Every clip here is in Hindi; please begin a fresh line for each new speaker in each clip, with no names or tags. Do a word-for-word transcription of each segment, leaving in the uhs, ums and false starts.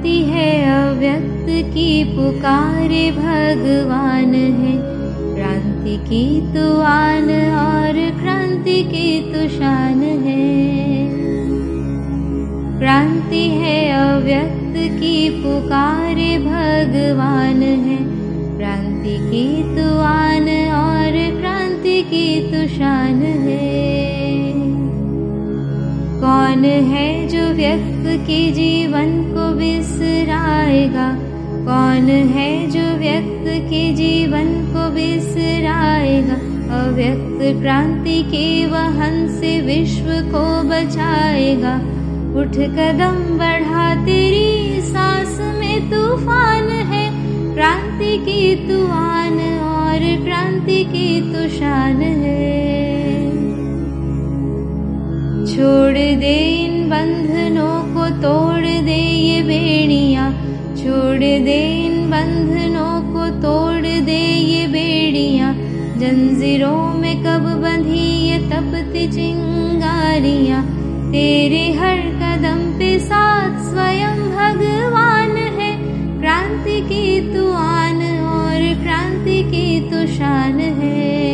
क्रांति है अव्यक्त की पुकारे भगवान है। क्रांति की तो आन और क्रांति की तो शान है। क्रांति है अव्यक्त की पुकारे भगवान है। क्रांति की तो आन और क्रांति की तो शान है। कौन है जो व्यक्त के जीवन को बिसराएगा? कौन है जो व्यक्त के जीवन को बिसराएगा? अव्यक्त क्रांति के वहन से विश्व को बचाएगा। उठ कदम बढ़ा, तेरी सांस में तूफान है। क्रांति की तू आन और क्रांति की तू शान है। छोड़ दे इन बंधनों को, तोड़ दे ये बेड़ियां। छोड़ दे इन बंधनों को, तोड़ दे ये बेड़ियां। जंजीरों में कब बंधी ये तपती चिंगारियां। तेरे हर कदम पे साथ स्वयं भगवान है। क्रांति की तू आन और क्रांति की तू शान है।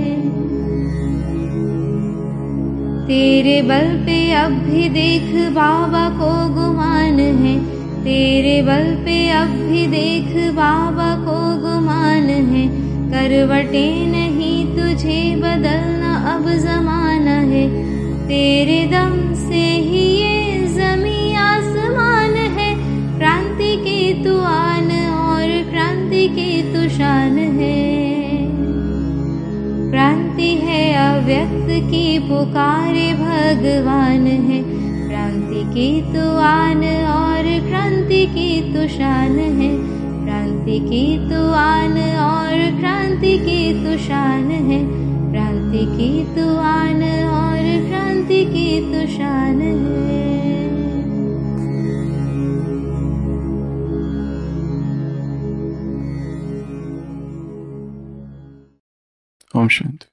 तेरे बल पे अब भी देख बाबा को गुमान है। तेरे बल पे अब भी देख बाबा को गुमान है। करवटें नहीं तुझे बदलना अब जमाना है। तेरे दम से ही ये जमीन आसमान है। क्रांति की तू आन और क्रांति की तू शान है। क्रांति है अव्यक्त की पुकारे भगवान है। क्रांति की तू आन और क्रांति की तू शान है। क्रांति की तू आन और क्रांति की तू शान है। क्रांति की तू आन और क्रांति की तू शान है।
ओम शांति।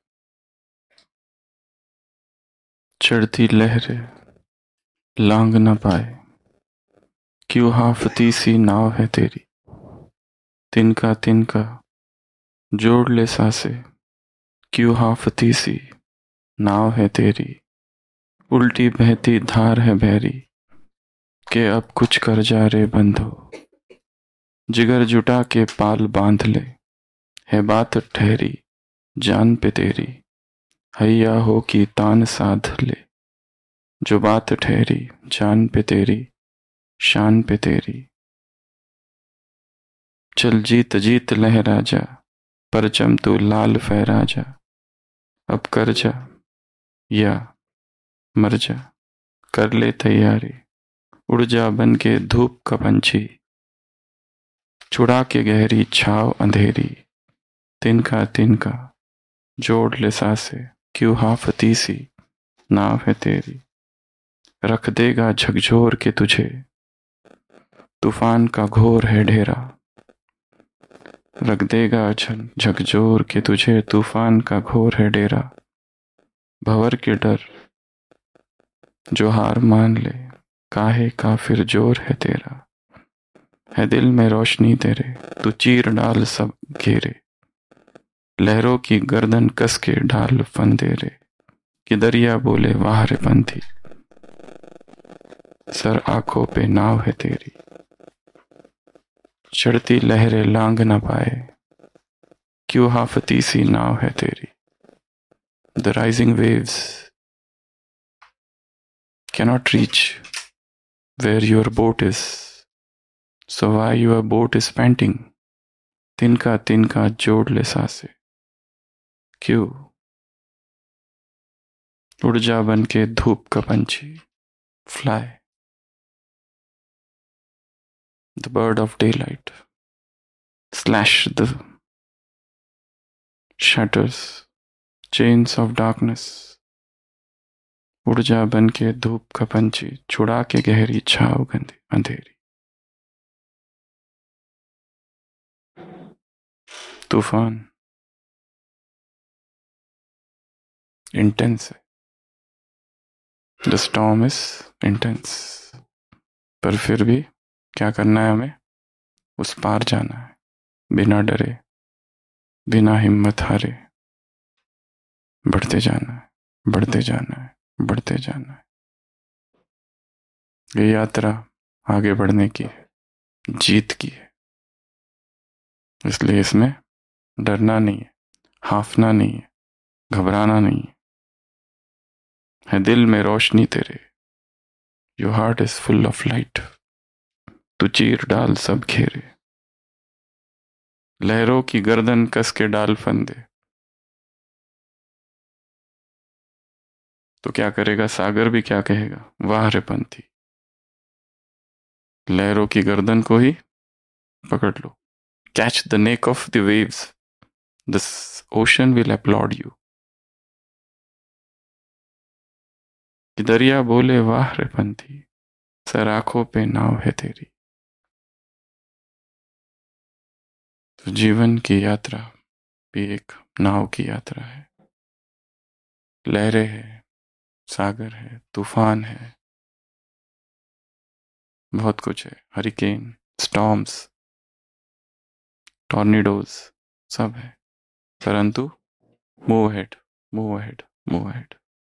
चढ़ती लहरें लांग न पाए, क्यों हाफती सी नाव है तेरी। तिनका तिनका जोड़ ले सासे, क्यों हाफती सी नाव है तेरी। उल्टी बहती धार है बहरी, के अब कुछ कर जा रे बंधो। जिगर जुटा के पाल बांध ले, है बात ठहरी जान पे तेरी। हैया हो कि तान साध ले, जो बात ठहरी जान पे तेरी, शान पे तेरी। चल जीत जीत लहरा जा, परचम तू लाल फहरा जा। अब कर जा या मर जा, कर ले तैयारी। उड़ जा बन के धूप का पंछी, छुड़ा के गहरी छाव अंधेरी। तिनका तिनका जोड़ ले सासे, क्यों हाफती सी नाव है तेरी। रख देगा झकझोर के तुझे, तूफान का घोर है ढेरा। रख देगा झकझोर के तुझे, तूफान का घोर है डेरा। भंवर के डर जो हार मान ले, काहे का फिर जोर है तेरा। है दिल में रोशनी तेरे, तू चीर डाल सब घेरे। लहरों की गर्दन कस के ढाल फंदे रे, कि दरिया बोले वाह रे पंथी। सर आंखों पे नाव है तेरी, चढ़ती लहरें लांग न पाए, क्यों हाफती सी नाव है तेरी। The rising waves cannot reach where your boat is, so why your boat is panting. तिनका तिनका जोड़ ले सासे, क्यों उड़ जा बन के धूप का पंछी। Fly, the bird of daylight, slash the shatters, chains of darkness. उड़ जा बन के धूप का पंछी, छुड़ा के गहरी छाव गंदी अंधेरी। तूफान इंटेंस है, द स्टॉर्म इज इंटेंस, पर फिर भी क्या करना है हमें? उस पार जाना है, बिना डरे, बिना हिम्मत हारे, बढ़ते जाना है, बढ़ते जाना है, बढ़ते जाना है। ये यात्रा आगे बढ़ने की है, जीत की है। इसलिए इसमें डरना नहीं है, हाफना नहीं है, घबराना नहीं है। है दिल में रोशनी तेरे, your heart is full of light. तू चीर डाल सब घेरे, लहरों की गर्दन कस के डाल फंदे। तो क्या करेगा सागर भी? क्या कहेगा? वाह रे पंथी, लहरों की गर्दन को ही पकड़ लो। Catch the neck of the waves, the ocean will applaud you. कि दरिया बोले वाह रे पंथी, सर आंखों पे नाव है तेरी। तो जीवन की यात्रा भी एक नाव की यात्रा है। लहरें है, सागर है, तूफान है, बहुत कुछ है। हरिकेन, स्टॉर्म्स, टॉर्नेडोज, सब है। परंतु move head, move head, move head.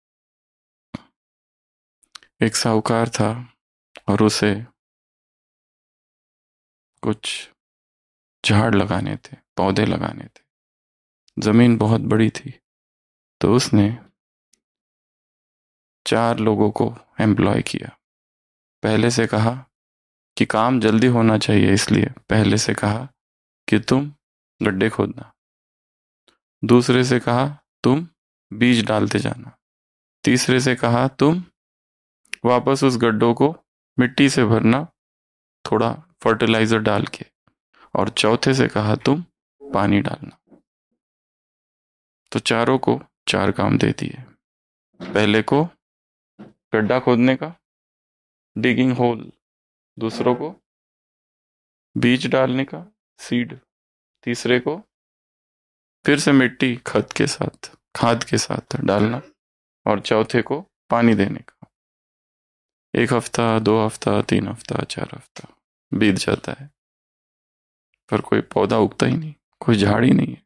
एक साहूकार था और उसे कुछ झाड़ लगाने थे, पौधे लगाने थे। जमीन बहुत बड़ी थी, तो उसने चार लोगों को एम्प्लॉय किया। पहले से कहा कि काम जल्दी होना चाहिए, इसलिए पहले से कहा कि तुम गड्ढे खोदना। दूसरे से कहा तुम बीज डालते जाना। तीसरे से कहा तुम वापस उस गड्ढों को मिट्टी से भरना, थोड़ा फर्टिलाइजर डाल के। और चौथे से कहा तुम पानी डालना। तो चारों को चार काम दे दिए। पहले को गड्ढा खोदने का, डिगिंग होल। दूसरों को बीज डालने का, सीड। तीसरे को फिर से मिट्टी खाद के साथ खाद के साथ डालना। और चौथे को पानी देने का। एक हफ्ता, दो हफ्ता, तीन हफ्ता, चार हफ्ता बीत जाता है, पर कोई पौधा उगता ही नहीं, कोई झाड़ ही नहीं है।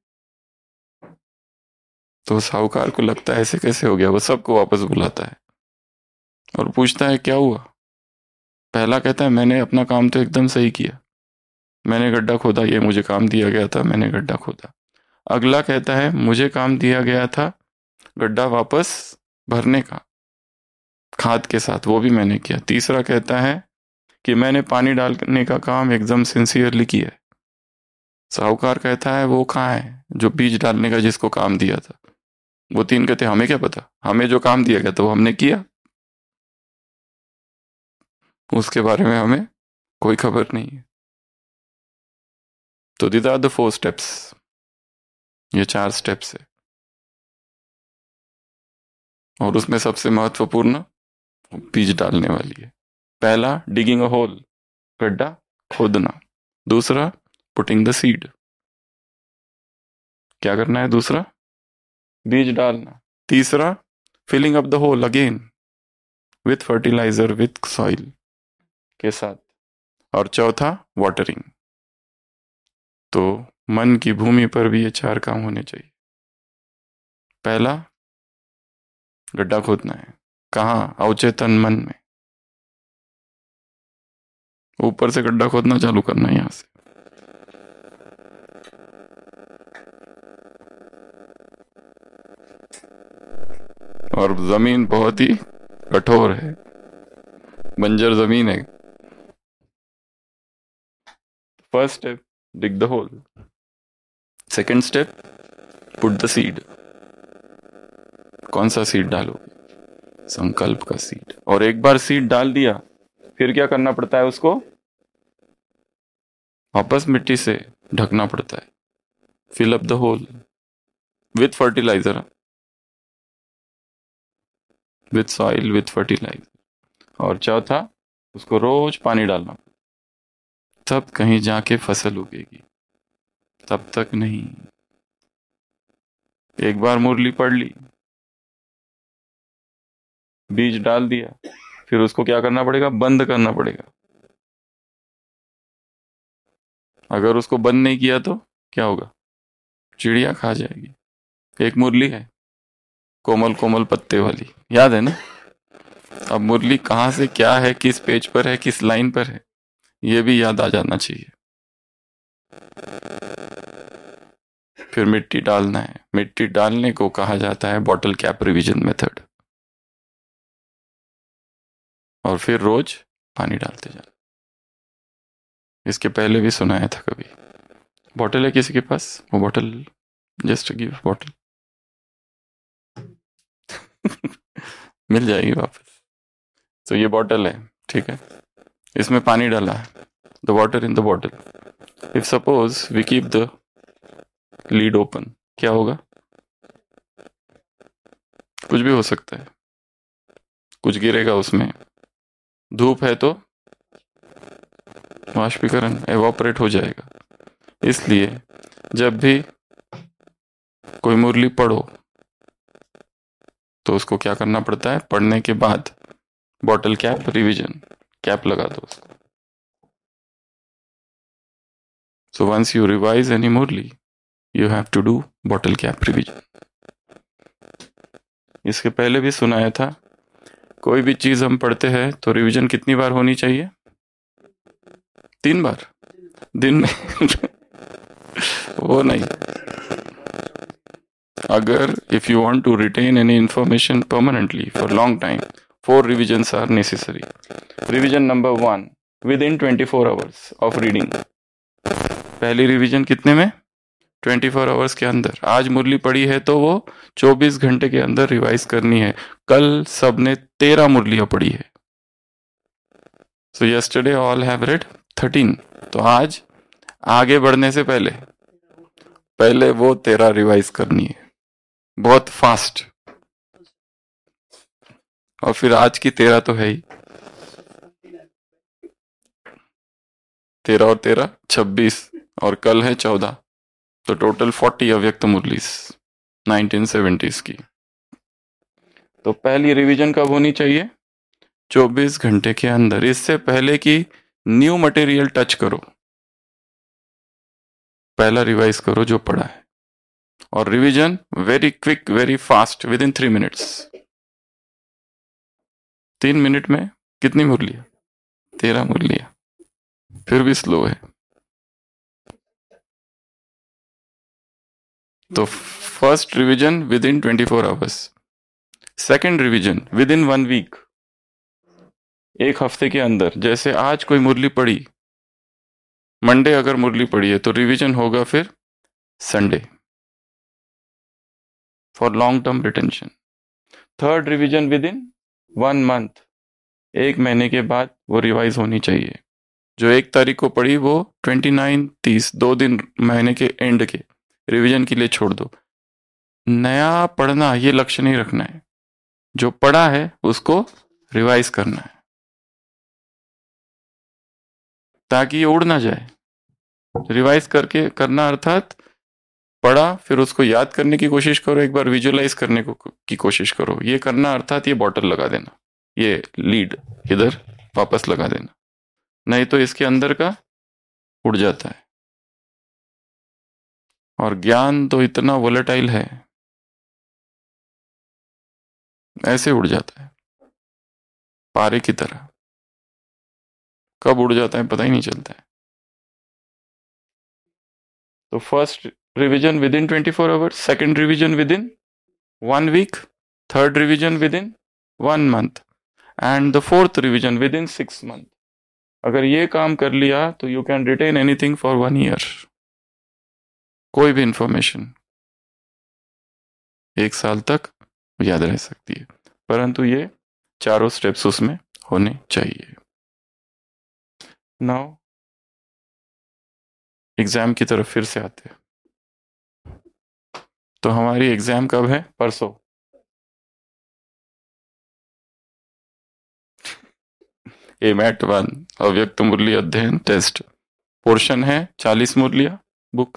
तो साहूकार को लगता है ऐसे कैसे हो गया। वो सबको वापस बुलाता है और पूछता है क्या हुआ। पहला कहता है मैंने अपना काम तो एकदम सही किया, मैंने गड्ढा खोदा, ये मुझे काम दिया गया था, मैंने गड्ढा खोदा। अगला कहता है मुझे काम दिया गया था गड्ढा वापस भरने का, खाद के साथ, वो भी मैंने किया। तीसरा कहता है कि मैंने पानी डालने का काम एकदम सिंसियरली किया है। साहूकार कहता है वो कहाँ है जो बीज डालने का जिसको काम दिया था। वो तीन कहते हमें क्या पता, हमें जो काम दिया गया था वो हमने किया, उसके बारे में हमें कोई खबर नहीं है। तो these are the four steps, ये चार स्टेप्स है। और उसमें सबसे महत्वपूर्ण बीज डालने वाली है। पहला डिगिंग अ होल, गड्ढा खोदना। दूसरा पुटिंग द सीड, क्या करना है दूसरा, बीज डालना। तीसरा filling up the hole again with fertiliser, with soil के साथ। और चौथा वाटरिंग। तो मन की भूमि पर भी ये चार काम होने चाहिए। पहला गड्ढा खोदना है, कहाँ, अवचेतन मन में। ऊपर से गड्ढा खोदना चालू करना है, यहां से। और जमीन बहुत ही कठोर है, बंजर जमीन है। First step dig the hole. Second step put the seed. कौन सा सीड डालोगे? संकल्प का सीड। और एक बार सीड डाल दिया, फिर क्या करना पड़ता है उसको? वापस मिट्टी से ढकना पड़ता है। Fill up the hole with fertiliser, with soil, with fertiliser. और चौथा उसको रोज पानी डालना, तब कहीं जाके फसल उगेगी, तब तक नहीं। एक बार मुरली पढ़ ली, बीज डाल दिया, फिर उसको क्या करना पड़ेगा? बंद करना पड़ेगा। अगर उसको बंद नहीं किया तो क्या होगा? चिड़िया खा जाएगी। एक मुरली है कोमल कोमल पत्ते वाली, याद है ना? अब मुरली कहाँ से क्या है, किस पेज पर है, किस लाइन पर है, ये भी याद आ जाना चाहिए। फिर मिट्टी डालना है, मिट्टी डालने को कहा जाता है बॉटल कैप रिवीजन मेथड। और फिर रोज पानी डालते जाना। इसके पहले भी सुनाया था कभी। बॉटल है किसी के पास? वो बॉटल, जस्ट गिव बॉटल। मिल जाएगी वापस। तो ये बॉटल है, ठीक है, इसमें पानी डाला है, the water in the bottle. If suppose we keep the lid open, क्या होगा? कुछ भी हो सकता है, कुछ गिरेगा उसमें। धूप है तो वाष्पीकरण, एवोपरेट हो जाएगा। इसलिए जब भी कोई मुरली पढ़ो तो उसको क्या करना पड़ता है? पढ़ने के बाद बॉटल कैप रिवीजन, कैप लगा दो उसको। So once you revise any Murli, you have to do bottle cap revision. इसके पहले भी सुनाया था, कोई भी चीज हम पढ़ते हैं तो रिवीजन कितनी बार होनी चाहिए? तीन बार दिन में। वो नहीं, अगर if you want to retain any information permanently for long time, four revisions are necessary. Revision number one, within twenty four hours of reading. पहली रिवीजन कितने में? ट्वेंटी फोर आवर्स के अंदर। आज मुरली पड़ी है तो वो चौबीस घंटे के अंदर रिवाइज करनी है। कल सबने तेरह मुरलियां पढ़ी है, so yesterday all have read thirteen. तो आज आगे बढ़ने से पहले पहले वो तेरह रिवाइज करनी है, बहुत फास्ट। और फिर आज की तेरह तो है ही, तेरह और तेरह छब्बीस, और कल है चौदह, तो टोटल फोर्टी अव्यक्त मुरलीस नाइनटीन सेवेंटीज की। तो पहली रिवीजन कब होनी चाहिए? चौबीस घंटे के अंदर। इससे पहले कि न्यू मटेरियल टच करो, पहला रिवाइज करो जो पढ़ा है। और revision very quick, very fast, within three minutes. तीन मिनट में कितनी मुरलियां? तेरह मुरलियां। फिर भी स्लो है। तो first revision within twenty four hours, second revision within one week, एक हफ्ते के अंदर। जैसे आज कोई मुरली पढ़ी, मंडे अगर मुरली पढ़ी है तो रिवीजन होगा फिर Sunday, for long term retention. Third revision within one month, एक महीने के बाद वो रिवाइज होनी चाहिए। जो एक तारीख को पढ़ी वो ट्वेंटी नाइन तीस, दो दिन महीने के एंड के रिवीजन के लिए छोड़ दो। नया पढ़ना ये लक्ष्य नहीं रखना है, जो पढ़ा है उसको रिवाइज करना है ताकि ये उड़ ना जाए। रिवाइज करके करना अर्थात पढ़ा फिर उसको याद करने की कोशिश करो, एक बार विजुअलाइज करने को की कोशिश करो। ये करना अर्थात ये बॉटल लगा देना, ये लीड इधर वापस लगा देना, नहीं तो इसके अंदर का उड़ जाता है। और ज्ञान तो इतना वोलेटाइल है, ऐसे उड़ जाता है पारे की तरह। कब उड़ जाता है पता ही नहीं चलता है। तो first revision within twenty four hours, second revision within one week, third revision within one month, and the fourth revision within six month. अगर ये काम कर लिया तो you can retain anything for one year. कोई भी इंफॉर्मेशन एक साल तक याद रह सकती है, परंतु ये चारों स्टेप्स उसमें होने चाहिए। नाउ एग्जाम की तरफ फिर से आते हैं। तो हमारी एग्जाम कब है? परसों। ए मैट वन अव्यक्त मुरली अध्ययन टेस्ट, पोर्शन है चालीस मुरलियां, बुक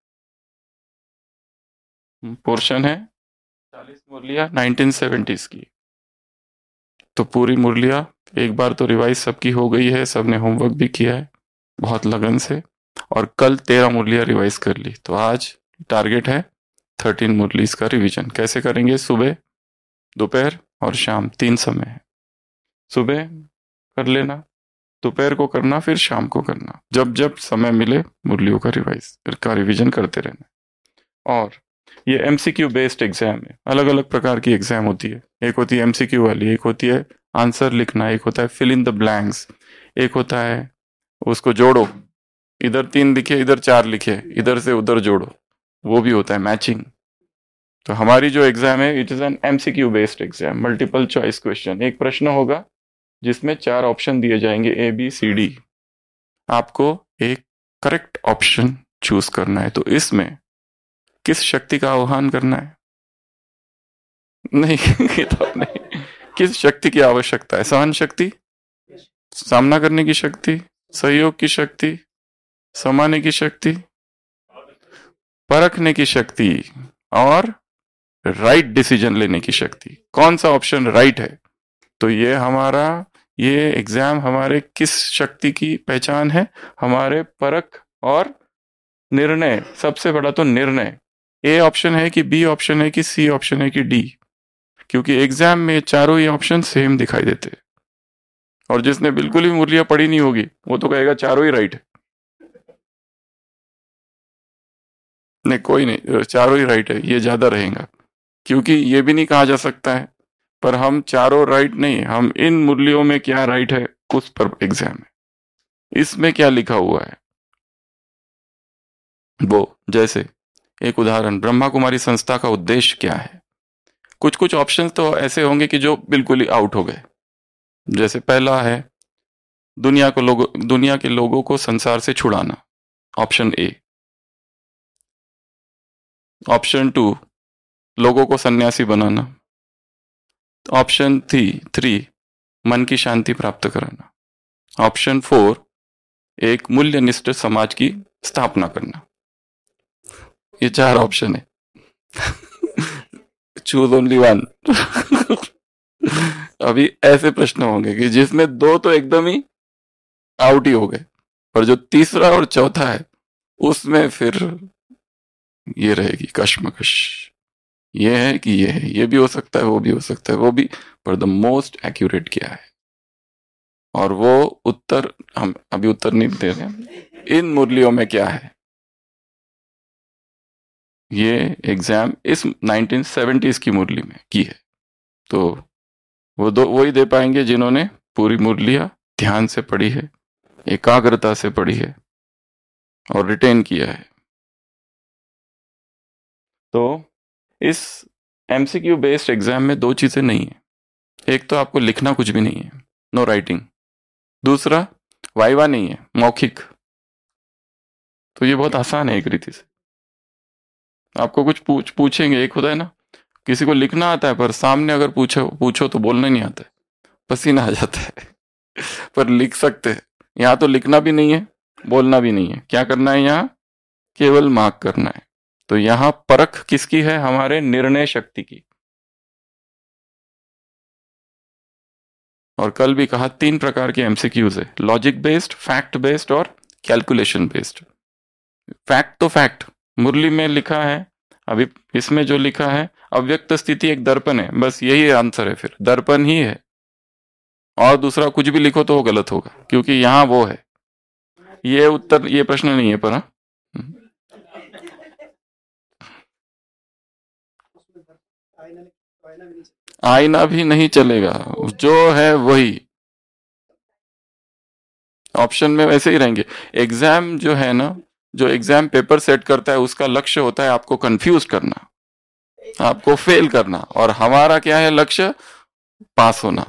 पोर्शन है चालीस मुरलियां नाइनटीन सेवेंटीज की। तो पूरी मुरलियां एक बार तो रिवाइज सबकी हो गई है, सबने होमवर्क भी किया है बहुत लगन से। और कल तेरह मुरलियाँ रिवाइज कर ली, तो आज टारगेट है थर्टीन मुरलीज का रिवीजन। कैसे करेंगे? सुबह, दोपहर और शाम तीन समय है। सुबह कर लेना, दोपहर को करना, फिर शाम को करना। जब जब समय मिले मुरलियों का रिवाइज का रिवीजन करते रहना। और ये एमसीक्यू बेस्ड एग्जाम है, अलग अलग प्रकार की एग्जाम होती है। एक होती है एमसीक्यू वाली, एक होती है आंसर लिखना, एक होता है फिल इन द ब्लैंक्स, एक होता है उसको जोड़ो, इधर तीन लिखे इधर चार लिखे, इधर से उधर जोड़ो, वो भी होता है मैचिंग। तो हमारी जो एग्जाम है it is an MCQ based exam, multiple choice question. एक प्रश्न होगा जिसमें चार ऑप्शन दिए जाएंगे, ए बी सी डी। आपको एक करेक्ट ऑप्शन चूज करना है। तो इसमें किस शक्ति का आह्वान करना है? नहीं तो नहीं, किस शक्ति की आवश्यकता है? सहन शक्ति, सामना करने की शक्ति, सहयोग की शक्ति, समाने की शक्ति, परखने की शक्ति, और राइट डिसीजन लेने की शक्ति। कौन सा ऑप्शन राइट है? तो ये हमारा ये एग्जाम हमारे किस शक्ति की पहचान है? हमारे परख और निर्णय। सबसे बड़ा तो निर्णय। ए ऑप्शन है कि बी ऑप्शन है कि सी ऑप्शन है कि डी, क्योंकि एग्जाम में चारों ही ऑप्शन सेम दिखाई देते हैं। और जिसने बिल्कुल ही मुरलियां पढ़ी नहीं होगी वो तो कहेगा चारों ही राइट है। नहीं, कोई नहीं, चारों ही राइट है, ये ज्यादा रहेगा। क्योंकि ये भी नहीं कहा जा सकता है पर हम चारों राइट नहीं, हम इन मुरलियों में क्या राइट है उस पर एग्जाम है। इसमें क्या लिखा हुआ है वो, जैसे एक उदाहरण, ब्रह्मा कुमारी संस्था का उद्देश्य क्या है? कुछ कुछ ऑप्शंस तो ऐसे होंगे कि जो बिल्कुल ही आउट हो गए। जैसे पहला है दुनिया को लोगों दुनिया के लोगों को संसार से छुड़ाना, ऑप्शन ए। ऑप्शन टू, लोगों को सन्यासी बनाना। ऑप्शन थ्री थ्री मन की शांति प्राप्त कराना। ऑप्शन फोर, एक मूल्यनिष्ठ समाज की स्थापना करना। ये चार ऑप्शन है। Choose only one. अभी ऐसे प्रश्न होंगे कि जिसमें दो तो एकदम ही आउट ही हो गए, और जो तीसरा और चौथा है उसमें फिर ये रहेगी कश्मकश। ये है कि ये है, ये भी हो सकता है, वो भी हो सकता है, वो भी, पर द मोस्ट एक्यूरेट क्या है? और वो उत्तर हम अभी उत्तर नहीं दे रहे। इन मुरलियों में क्या है? ये एग्जाम इस नाइनटीन सेवेंटीज़ की मुरली में की है। तो वो दो वही दे पाएंगे जिन्होंने पूरी मुरलियां ध्यान से पढ़ी है, एकाग्रता से पढ़ी है और रिटेन किया है। तो इस एमसीक्यू बेस्ड एग्जाम में दो चीजें नहीं है। एक तो आपको लिखना कुछ भी नहीं है, नो राइटिंग। दूसरा, वाइवा नहीं है, मौखिक। तो ये बहुत आसान है एक रीति से। आपको कुछ पूछ पूछेंगे, एक होता है ना किसी को लिखना आता है पर सामने अगर पूछो पूछो तो बोलना नहीं आता है, पसीना आ जाता है। पर लिख सकते हैं। यहाँ तो लिखना भी नहीं है, बोलना भी नहीं है। क्या करना है यहाँ? केवल मार्क करना है। तो यहाँ परख किसकी है? हमारे निर्णय शक्ति की। और कल भी कहा तीन प्रकार के एमसीक्यूज है, लॉजिक बेस्ड, फैक्ट बेस्ड और कैलकुलेशन बेस्ड। फैक्ट तो फैक्ट मुरली में लिखा है, अभी इसमें जो लिखा है अव्यक्त स्थिति एक दर्पण है, बस यही आंसर है, फिर दर्पण ही है। और दूसरा कुछ भी लिखो तो वो गलत होगा, क्योंकि यहाँ वो है। ये उत्तर, ये प्रश्न नहीं है पर हाँ? आईना भी नहीं चलेगा, जो है वही ऑप्शन में वैसे ही रहेंगे। एग्जाम जो है ना, जो एग्जाम पेपर सेट करता है उसका लक्ष्य होता है आपको कंफ्यूज करना, आपको फेल करना, और हमारा क्या है लक्ष्य? पास होना।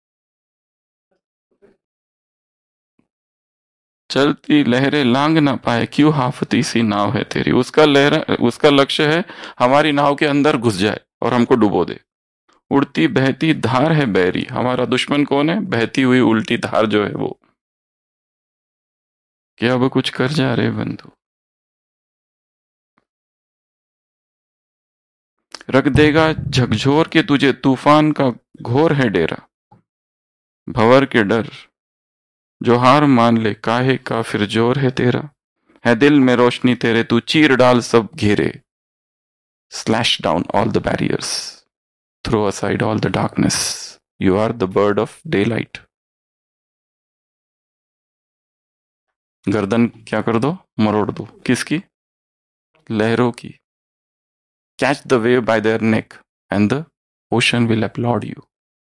चलती लहरें लांग ना पाए, क्यों हाफती सी नाव है तेरी। उसका लहर उसका लक्ष्य है हमारी नाव के अंदर घुस जाए और हमको डुबो दे। उड़ती बहती धार है बैरी, हमारा दुश्मन कौन है? बहती हुई उल्टी धार जो है वो। क्या अब कुछ कर जा रहे बंधु, रख देगा झकझोर के तुझे, तूफान का घोर है डेरा। भंवर के डर जो हार मान ले, काहे का फिर जोर है तेरा। है दिल में रोशनी तेरे, तू चीर डाल सब घेरे। Slash down all the barriers, throw aside all the darkness, you are the bird of daylight. गर्दन क्या कर दो, मरोड़ दो। किसकी? लहरों की। Catch the wave by their neck and the ocean will applaud you.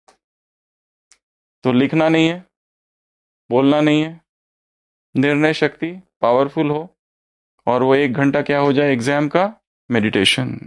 तो लिखना नहीं है, बोलना नहीं है, निर्णय शक्ति पावरफुल हो, और वो एक घंटा क्या हो जाए एग्जाम का? मेडिटेशन।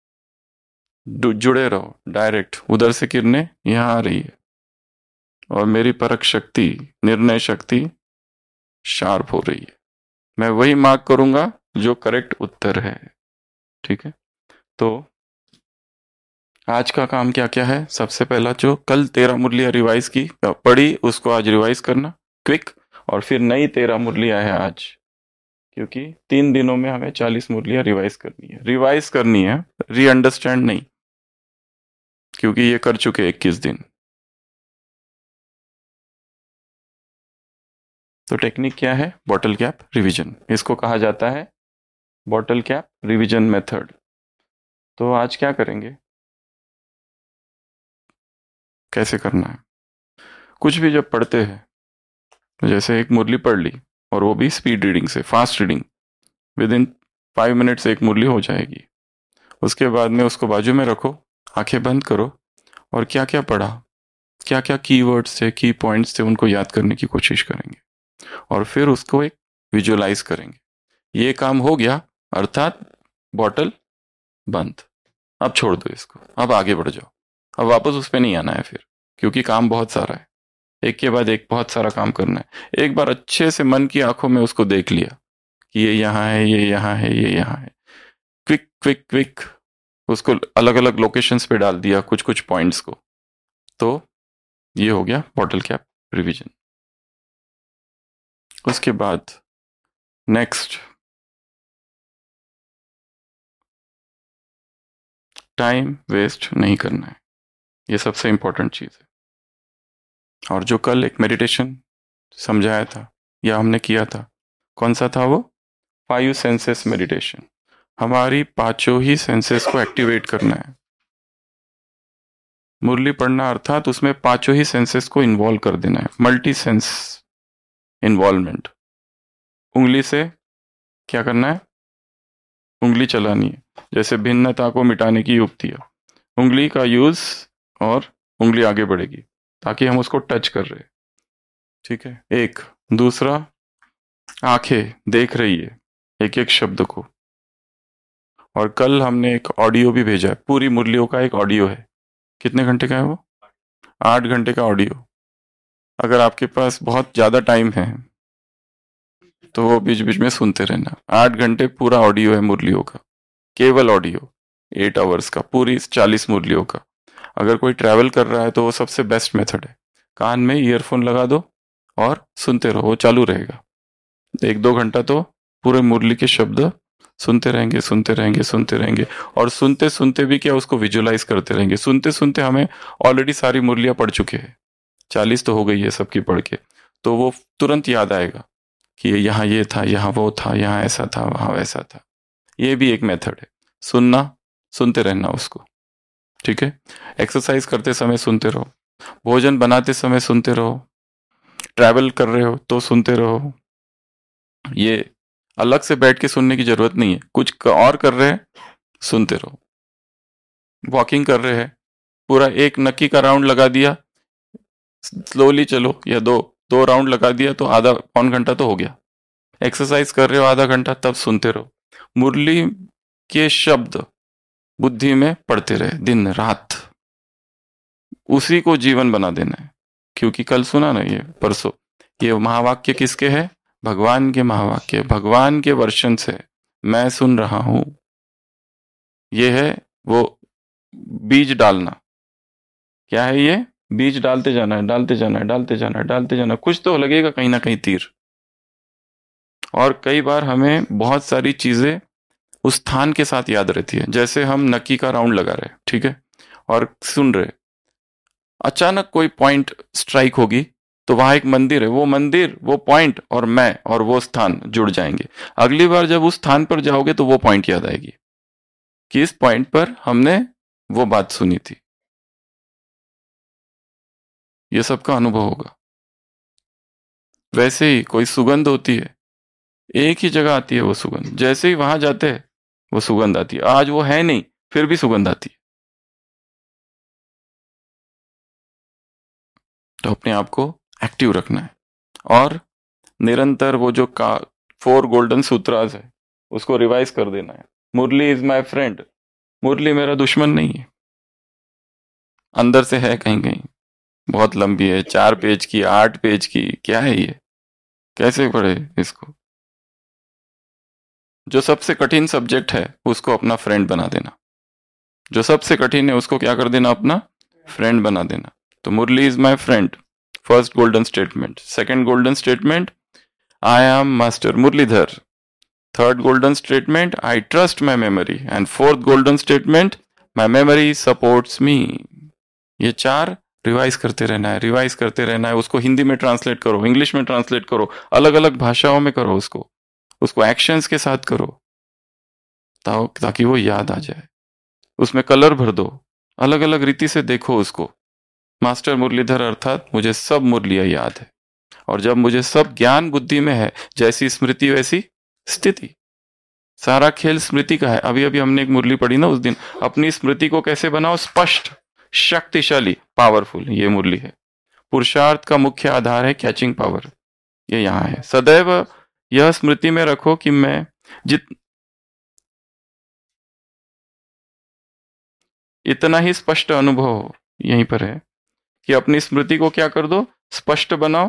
जुड़े रहो, डायरेक्ट उधर से किरणें यहां आ रही है, और मेरी परख शक्ति, निर्णय शक्ति शार्प हो रही है। मैं वही मार्क करूंगा जो करेक्ट उत्तर है। ठीक है, तो आज का काम क्या क्या है? सबसे पहला, जो कल तेरह मुरलियां रिवाइज की पढ़ी, उसको आज रिवाइज करना क्विक, और फिर नई तेरह मुरलियां है आज, क्योंकि तीन दिनों में हमें चालीस मुरलियां रिवाइज करनी है। रिवाइज करनी है, री अंडरस्टैंड नहीं, क्योंकि ये कर चुके इक्कीस दिन। तो टेक्निक क्या है? बॉटल कैप रिवीजन, इसको कहा जाता है बॉटल कैप रिवीजन मेथड। तो आज क्या करेंगे, कैसे करना है? कुछ भी जब पढ़ते हैं, जैसे एक मुरली पढ़ ली, और वो भी स्पीड रीडिंग से, fast reading, within five minutes एक मुरली हो जाएगी। उसके बाद में उसको बाजू में रखो, आंखें बंद करो, और क्या क्या पढ़ा, क्या क्या कीवर्ड्स थे, की पॉइंट्स थे, उनको याद करने की कोशिश करेंगे, और फिर उसको एक विजुअलाइज करेंगे। ये काम हो गया, अर्थात बॉटल बंद। अब छोड़ दो इसको, अब आगे बढ़ जाओ, अब वापस उस पर नहीं आना है फिर, क्योंकि काम बहुत सारा है, एक के बाद एक बहुत सारा काम करना है। एक बार अच्छे से मन की आंखों में उसको देख लिया कि ये यहाँ है, ये यहाँ है, ये यहाँ है, क्विक क्विक क्विक उसको अलग अलग लोकेशंस पे डाल दिया, कुछ कुछ पॉइंट्स को, तो ये हो गया बॉटल कैप रिवीजन। उसके बाद नेक्स्ट, टाइम वेस्ट नहीं करना है, ये सबसे इंपॉर्टेंट चीज है। और जो कल एक मेडिटेशन समझाया था या हमने किया था, कौन सा था वो? Five senses meditation. हमारी पांचों ही सेंसेस को एक्टिवेट करना है। मुरली पढ़ना अर्थात उसमें पांचों ही सेंसेस को इन्वॉल्व कर देना है, मल्टी सेंस इन्वॉल्वमेंट। उंगली से क्या करना है? उंगली चलानी है, जैसे भिन्नता को मिटाने की युक्ति है, उंगली का यूज, और उंगली आगे बढ़ेगी ताकि हम उसको टच कर रहे। ठीक है, एक। दूसरा, आंखें देख रही है एक एक शब्द को, और कल हमने एक ऑडियो भी भेजा है, पूरी मुरलियों का एक ऑडियो है। कितने घंटे का है वो? आठ घंटे का ऑडियो। अगर आपके पास बहुत ज्यादा टाइम है तो वो बीच बीच में सुनते रहना। आठ घंटे पूरा ऑडियो है मुरलियों का, केवल ऑडियो, एट आवर्स का, पूरी चालीस मुरलियों का। अगर कोई ट्रैवल कर रहा है तो वो सबसे बेस्ट मेथड है, कान में ईयरफोन लगा दो और सुनते रहो, वो चालू रहेगा। एक दो घंटा तो पूरे मुरली के शब्द सुनते रहेंगे, सुनते रहेंगे, सुनते रहेंगे, और सुनते सुनते भी क्या, उसको विजुअलाइज करते रहेंगे। सुनते सुनते हमें ऑलरेडी सारी मुरलियां पढ़ चुके हैं, चालीस तो हो गई है सबकी पढ़ के, तो वो तुरंत याद आएगा कि यहाँ ये था, यहाँ वो था, यहाँ ऐसा था, वहां वैसा था। ये भी एक मेथड है, सुनना, सुनते रहना उसको। ठीक है, एक्सरसाइज करते समय सुनते रहो, भोजन बनाते समय सुनते रहो, ट्रैवल कर रहे हो तो सुनते रहो। ये अलग से बैठ के सुनने की जरूरत नहीं है, कुछ और कर रहे हैं सुनते रहो। वॉकिंग कर रहे हैं, पूरा एक नक्की का राउंड लगा दिया, स्लोली चलो, या दो दो राउंड लगा दिया तो आधा पौन घंटा तो हो गया। एक्सरसाइज कर रहे हो आधा घंटा, तब सुनते रहो। मुरली के शब्द बुद्धि में पढ़ते रहे दिन रात, उसी को जीवन बना देना है। क्योंकि कल सुना ना, ये परसों, ये महावाक्य किसके है? भगवान के महावाक्य, भगवान के वर्षन से मैं सुन रहा हूं। ये है वो बीज डालना। क्या है ये? बीज डालते जाना है, डालते जाना है, डालते जाना है, डालते जाना है, कुछ तो लगेगा कहीं ना कहीं तीर। और कई बार हमें बहुत सारी चीजें उस स्थान के साथ याद रहती है, जैसे हम नक्की का राउंड लगा रहे, ठीक है, और सुन रहे, अचानक कोई पॉइंट स्ट्राइक होगी तो वहां एक मंदिर है, वो मंदिर, वो पॉइंट और मैं और वो स्थान जुड़ जाएंगे। अगली बार जब उस स्थान पर जाओगे तो वो पॉइंट याद आएगी कि इस पॉइंट पर हमने वो बात सुनी थी। ये सबका अनुभव होगा। वैसे ही कोई सुगंध होती है, एक ही जगह आती है वो सुगंध, जैसे ही वहां जाते हैं वो सुगंध आती है। आज वो है नहीं, फिर भी सुगंध आती है। तो अपने आप को एक्टिव रखना है और निरंतर वो जो का फोर गोल्डन सूत्रास है उसको रिवाइज कर देना है। Murli is my friend, Murli मेरा दुश्मन नहीं है। अंदर से है कहीं कहीं, बहुत लंबी है, चार पेज की, आठ पेज की, क्या है ये, कैसे पढ़े इसको। जो सबसे कठिन सब्जेक्ट है उसको अपना फ्रेंड बना देना, जो सबसे कठिन है उसको क्या कर देना, अपना फ्रेंड बना देना। तो Murli is my friend, first golden statement. Second golden statement, I am master Murlidhar. Third golden statement, I trust my memory. And fourth golden statement, my memory supports me. ये चार रिवाइज करते रहना है, रिवाइज करते रहना है। उसको हिंदी में ट्रांसलेट करो, इंग्लिश में ट्रांसलेट करो, अलग अलग भाषाओं में करो, उसको उसको एक्शंस के साथ करो ता, ताकि वो याद आ जाए। उसमें कलर भर दो, अलग अलग रीति से देखो उसको। मास्टर मुरलीधर अर्थात मुझे सब मुरलियां याद है, और जब मुझे सब ज्ञान बुद्धि में है, जैसी स्मृति वैसी स्थिति। सारा खेल स्मृति का है। अभी अभी हमने एक मुरली पढ़ी ना उस दिन, अपनी स्मृति को कैसे बनाओ स्पष्ट, शक्तिशाली, पावरफुल। ये मुरली है। पुरुषार्थ का मुख्य आधार है कैचिंग पावर, ये यहाँ है। सदैव यह स्मृति में रखो कि मैं जित इतना ही स्पष्ट अनुभव यहीं पर है कि अपनी स्मृति को क्या कर दो, स्पष्ट बनाओ।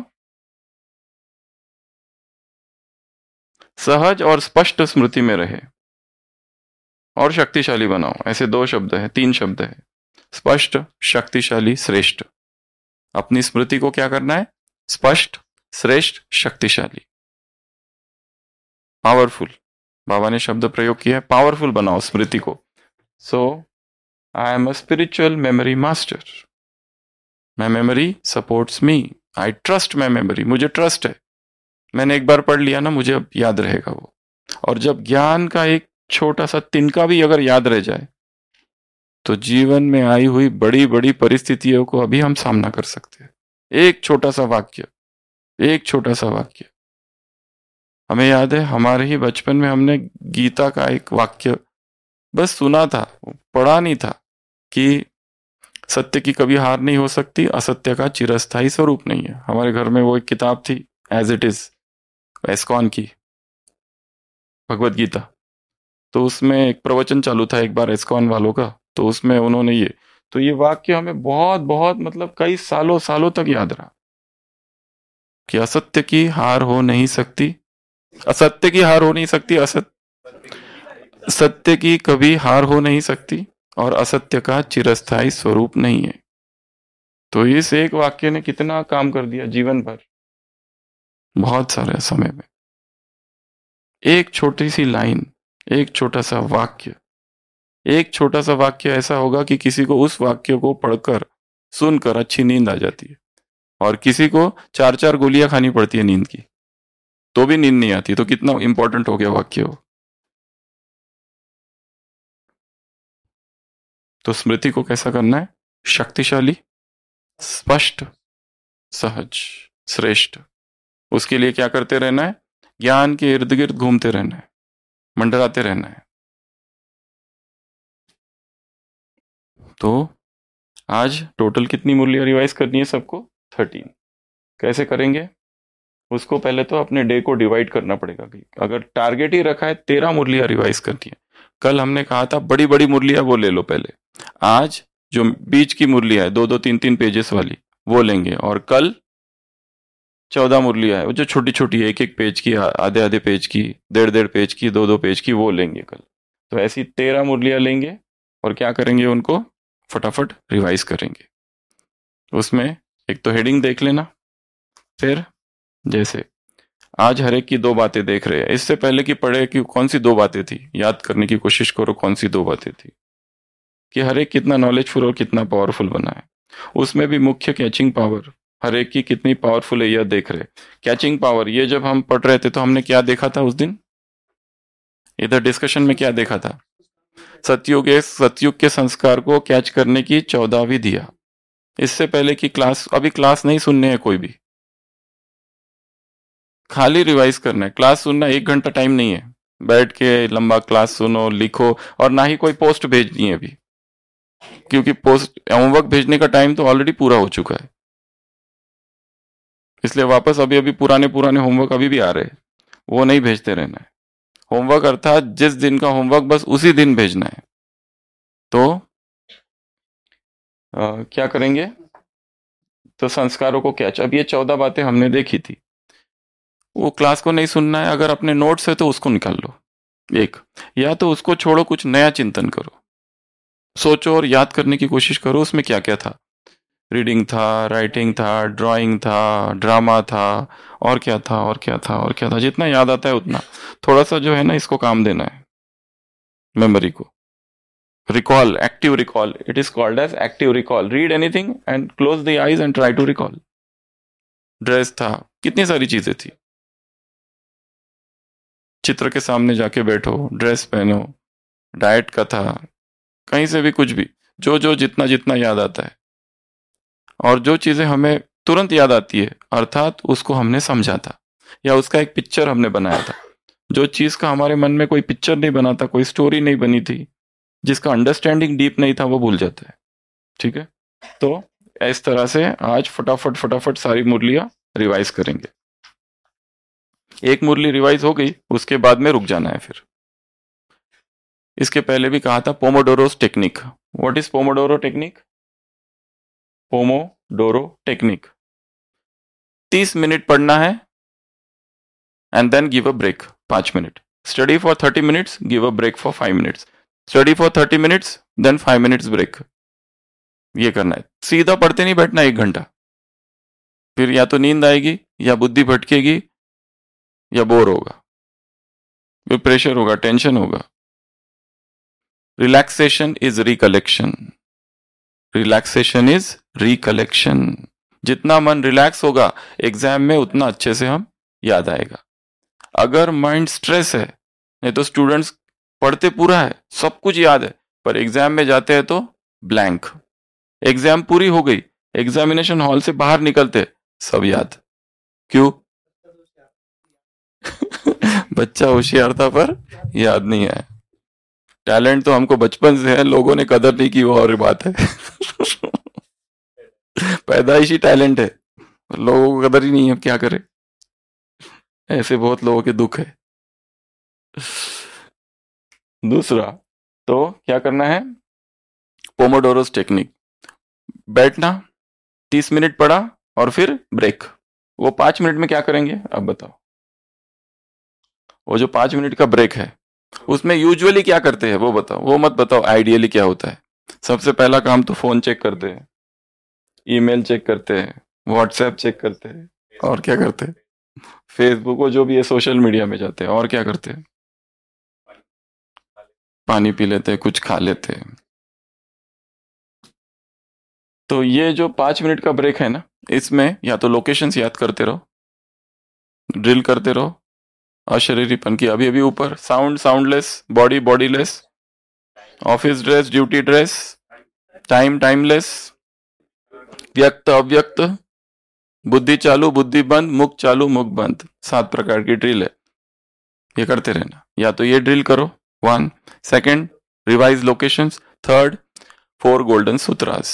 सहज और स्पष्ट स्मृति में रहे और शक्तिशाली बनाओ। ऐसे दो शब्द है, तीन शब्द है, स्पष्ट, शक्तिशाली, श्रेष्ठ। अपनी स्मृति को क्या करना है, स्पष्ट, श्रेष्ठ, शक्तिशाली, पावरफुल। बाबा ने शब्द प्रयोग किया है, पावरफुल बनाओ स्मृति को। So I am a spiritual memory master, my memory supports me, I trust my memory. मुझे ट्रस्ट है, मैंने एक बार पढ़ लिया ना, मुझे अब याद रहेगा वो। और जब ज्ञान का एक छोटा सा तिनका भी अगर याद रह जाए तो जीवन में आई हुई बड़ी बड़ी परिस्थितियों को अभी हम सामना कर सकते हैं। एक छोटा सा वाक्य, एक छोटा सा वाक्य। हमें याद है हमारे ही बचपन में हमने गीता का एक वाक्य बस सुना था, पढ़ा नहीं था, कि सत्य की कभी हार नहीं हो सकती, असत्य का चिरस्थायी स्वरूप नहीं है। हमारे घर में वो एक किताब थी, एज इट इज, एस्कॉन की भगवत गीता। तो उसमें एक प्रवचन चालू था एक बार एस्कॉन वालों का, तो उसमें उन्होंने ये तो ये वाक्य हमें बहुत बहुत मतलब कई सालों सालों तक याद रहा कि असत्य की हार हो नहीं सकती, असत्य की हार हो नहीं सकती, असत्य सत्य की कभी हार हो नहीं सकती, और असत्य का चिरस्थायी स्वरूप नहीं है। तो इस एक वाक्य ने कितना काम कर दिया जीवन भर, बहुत सारे समय में। एक छोटी सी लाइन, एक छोटा सा वाक्य, एक छोटा सा वाक्य ऐसा होगा कि किसी को उस वाक्य को पढ़कर सुनकर अच्छी नींद आ जाती है, और किसी को चार चार गोलियां खानी पड़ती है नींद की, तो भी नींद नहीं आती। तो कितना इंपॉर्टेंट हो गया वाक्य हो। तो स्मृति को कैसा करना है, शक्तिशाली, स्पष्ट, सहज, श्रेष्ठ। उसके लिए क्या करते रहना है, ज्ञान के इर्द गिर्द घूमते रहना है, मंडराते रहना है। तो आज टोटल कितनी मुरलियां रिवाइज करनी है सबको, थर्टीन। कैसे करेंगे उसको, पहले तो अपने डे को डिवाइड करना पड़ेगा। कि अगर टारगेट ही रखा है तेरह मुरलियां रिवाइज करनी है, कल हमने कहा था बड़ी बड़ी मुरलियां वो ले लो पहले, आज जो बीच की मुरलियां है दो दो तीन तीन पेजेस वाली वो लेंगे, और कल चौदह मुरलियां है वो जो छोटी छोटी एक एक पेज की, आधे आधे पेज की, डेढ़ डेढ़ पेज की, दो दो पेज की, वो लेंगे कल। तो ऐसी तेरह मुरलियां लेंगे और क्या करेंगे, उनको फटाफट रिवाइज करेंगे। उसमें एक तो हेडिंग देख लेना, फिर जैसे आज हर एक की दो बातें देख रहे हैं, इससे पहले कि पढ़े कि कौन सी दो बातें थी, याद करने की कोशिश करो कौन सी दो बातें थी, कि हर एक कितना नॉलेजफुल और कितना पावरफुल बना है। उसमें भी मुख्य कैचिंग पावर हर एक की कितनी पावरफुल है यह देख रहे। कैचिंग पावर, ये जब हम पढ़ रहे थे तो हमने क्या देखा था उस दिन, इधर डिस्कशन में क्या देखा था, सतयुग सतयुग के संस्कार को कैच करने की चौदहवीं दिया। इससे पहले की क्लास, अभी क्लास नहीं सुनने है कोई भी, खाली रिवाइज करना है। क्लास सुनना एक घंटा टाइम नहीं है, बैठ के लंबा क्लास सुनो, लिखो, और ना ही कोई पोस्ट भेजनी है अभी, क्योंकि पोस्ट होमवर्क भेजने का टाइम तो ऑलरेडी पूरा हो चुका है। इसलिए वापस अभी अभी पुराने पुराने होमवर्क अभी भी आ रहे हैं, वो नहीं भेजते रहना है। होमवर्क अर्थात जिस दिन का होमवर्क बस उसी दिन भेजना है। तो आ, क्या करेंगे, तो संस्कारों को कैच, अब ये चौदह बातें हमने देखी थी, वो क्लास को नहीं सुनना है। अगर अपने नोट्स है तो उसको निकाल लो एक, या तो उसको छोड़ो, कुछ नया चिंतन करो, सोचो और याद करने की कोशिश करो उसमें क्या क्या था। रीडिंग था, राइटिंग था, ड्राइंग था, ड्रामा था, और क्या था और क्या था और क्या था, जितना याद आता है उतना। थोड़ा सा जो है ना, इसको काम देना है मेमोरी को। Recall, active recall, it is called as active recall. Read anything and close the eyes and try to recall. Dress था, कितनी सारी चीजें थी। चित्र के सामने जाके बैठो, ड्रेस पहनो, डाइट का था, कहीं से भी कुछ भी, जो जो जितना जितना याद आता है। और जो चीजें हमें तुरंत याद आती है, अर्थात उसको हमने समझा था या उसका एक पिक्चर हमने बनाया था। जो चीज का हमारे मन में कोई पिक्चर नहीं बना था, कोई स्टोरी नहीं बनी थी, जिसका अंडरस्टैंडिंग डीप नहीं था, वो भूल जाता है। ठीक है, तो इस तरह से आज फटाफट फटाफट सारी मुरलियां रिवाइज करेंगे। एक मुरली रिवाइज हो गई, उसके बाद में रुक जाना है फिर। इसके पहले भी कहा था pomodoros technique. What is pomodoro technique? Pomodoro technique, तीस मिनट पढ़ना है and then give a break, पांच minute. Study for thirty minutes, give a break for five minutes. Study for thirty minutes, then five minutes break. ये करना है, सीधा पढ़ते नहीं बैठना एक घंटा, फिर या तो नींद आएगी, या बुद्धि भटकेगी, या बोर होगा, फिर प्रेशर होगा, टेंशन होगा। Relaxation is recollection, relaxation is recollection. जितना मन रिलैक्स होगा एग्जाम में, उतना अच्छे से हम याद आएगा। अगर माइंड स्ट्रेस है, नहीं तो स्टूडेंट्स पढ़ते पूरा है, सब कुछ याद है, पर एग्जाम में जाते हैं तो ब्लैंक। एग्जाम पूरी हो गई, एग्जामिनेशन हॉल से बाहर निकलते सब याद, क्यों? बच्चा होशियार था पर याद नहीं आया। टैलेंट तो हमको बचपन से है, लोगों ने कदर नहीं की, वो और बात है। पैदाइशी टैलेंट है, लोगों को कदर ही नहीं है, क्या करे। ऐसे बहुत लोगों के दुख है। दूसरा, तो क्या करना है, पोमोडोरोस टेक्निक। बैठना, तीस मिनट पढ़ा और फिर ब्रेक। वो पांच मिनट में क्या करेंगे अब बताओ? वो जो पांच मिनट का ब्रेक है, उसमें यूजुअली क्या करते हैं वो बताओ, वो मत बताओ आइडियली क्या होता है। सबसे पहला काम तो फोन चेक करते हैं, ईमेल चेक करते हैं, व्हाट्सएप चेक करते हैं, और क्या करते हैं, फेसबुक को जो भी है सोशल मीडिया में जाते हैं, और क्या करते हैं, पानी पी लेते हैं, कुछ खा लेते हैं। तो ये जो पांच मिनट का ब्रेक है ना, इसमें या तो लोकेशंस याद करते रहो, ड्रिल करते रहो, अशरीरीपन की अभी अभी ऊपर, sound soundless, body bodiless, office dress duty dress, time timeless, व्यक्त अव्यक्त, बुद्धि चालू बुद्धि बंद, मुख चालू मुख बंद। सात प्रकार की ड्रिल है, ये करते रहना। या तो ये ड्रिल करो, one. Second, revise locations. Third, four golden सूत्रास।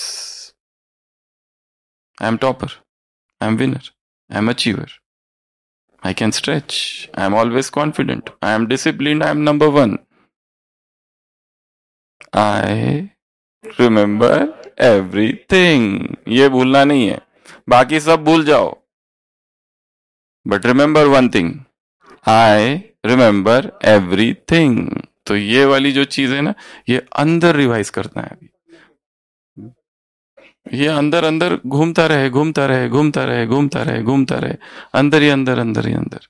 I am topper, I am winner, I am achiever, I can stretch, I am always confident, I am disciplined, I am number one. I remember everything. ये भूलना नहीं है, बाकी सब भूल जाओ, but remember one thing, I remember everything. तो ये वाली जो चीज है ना, ये अंदर रिवाइज करना है अभी। ये अंदर अंदर घूमता रहे घूमता रहे घूमता रहे घूमता रहे घूमता रहे, अंदर ही अंदर अंदर ही अंदर।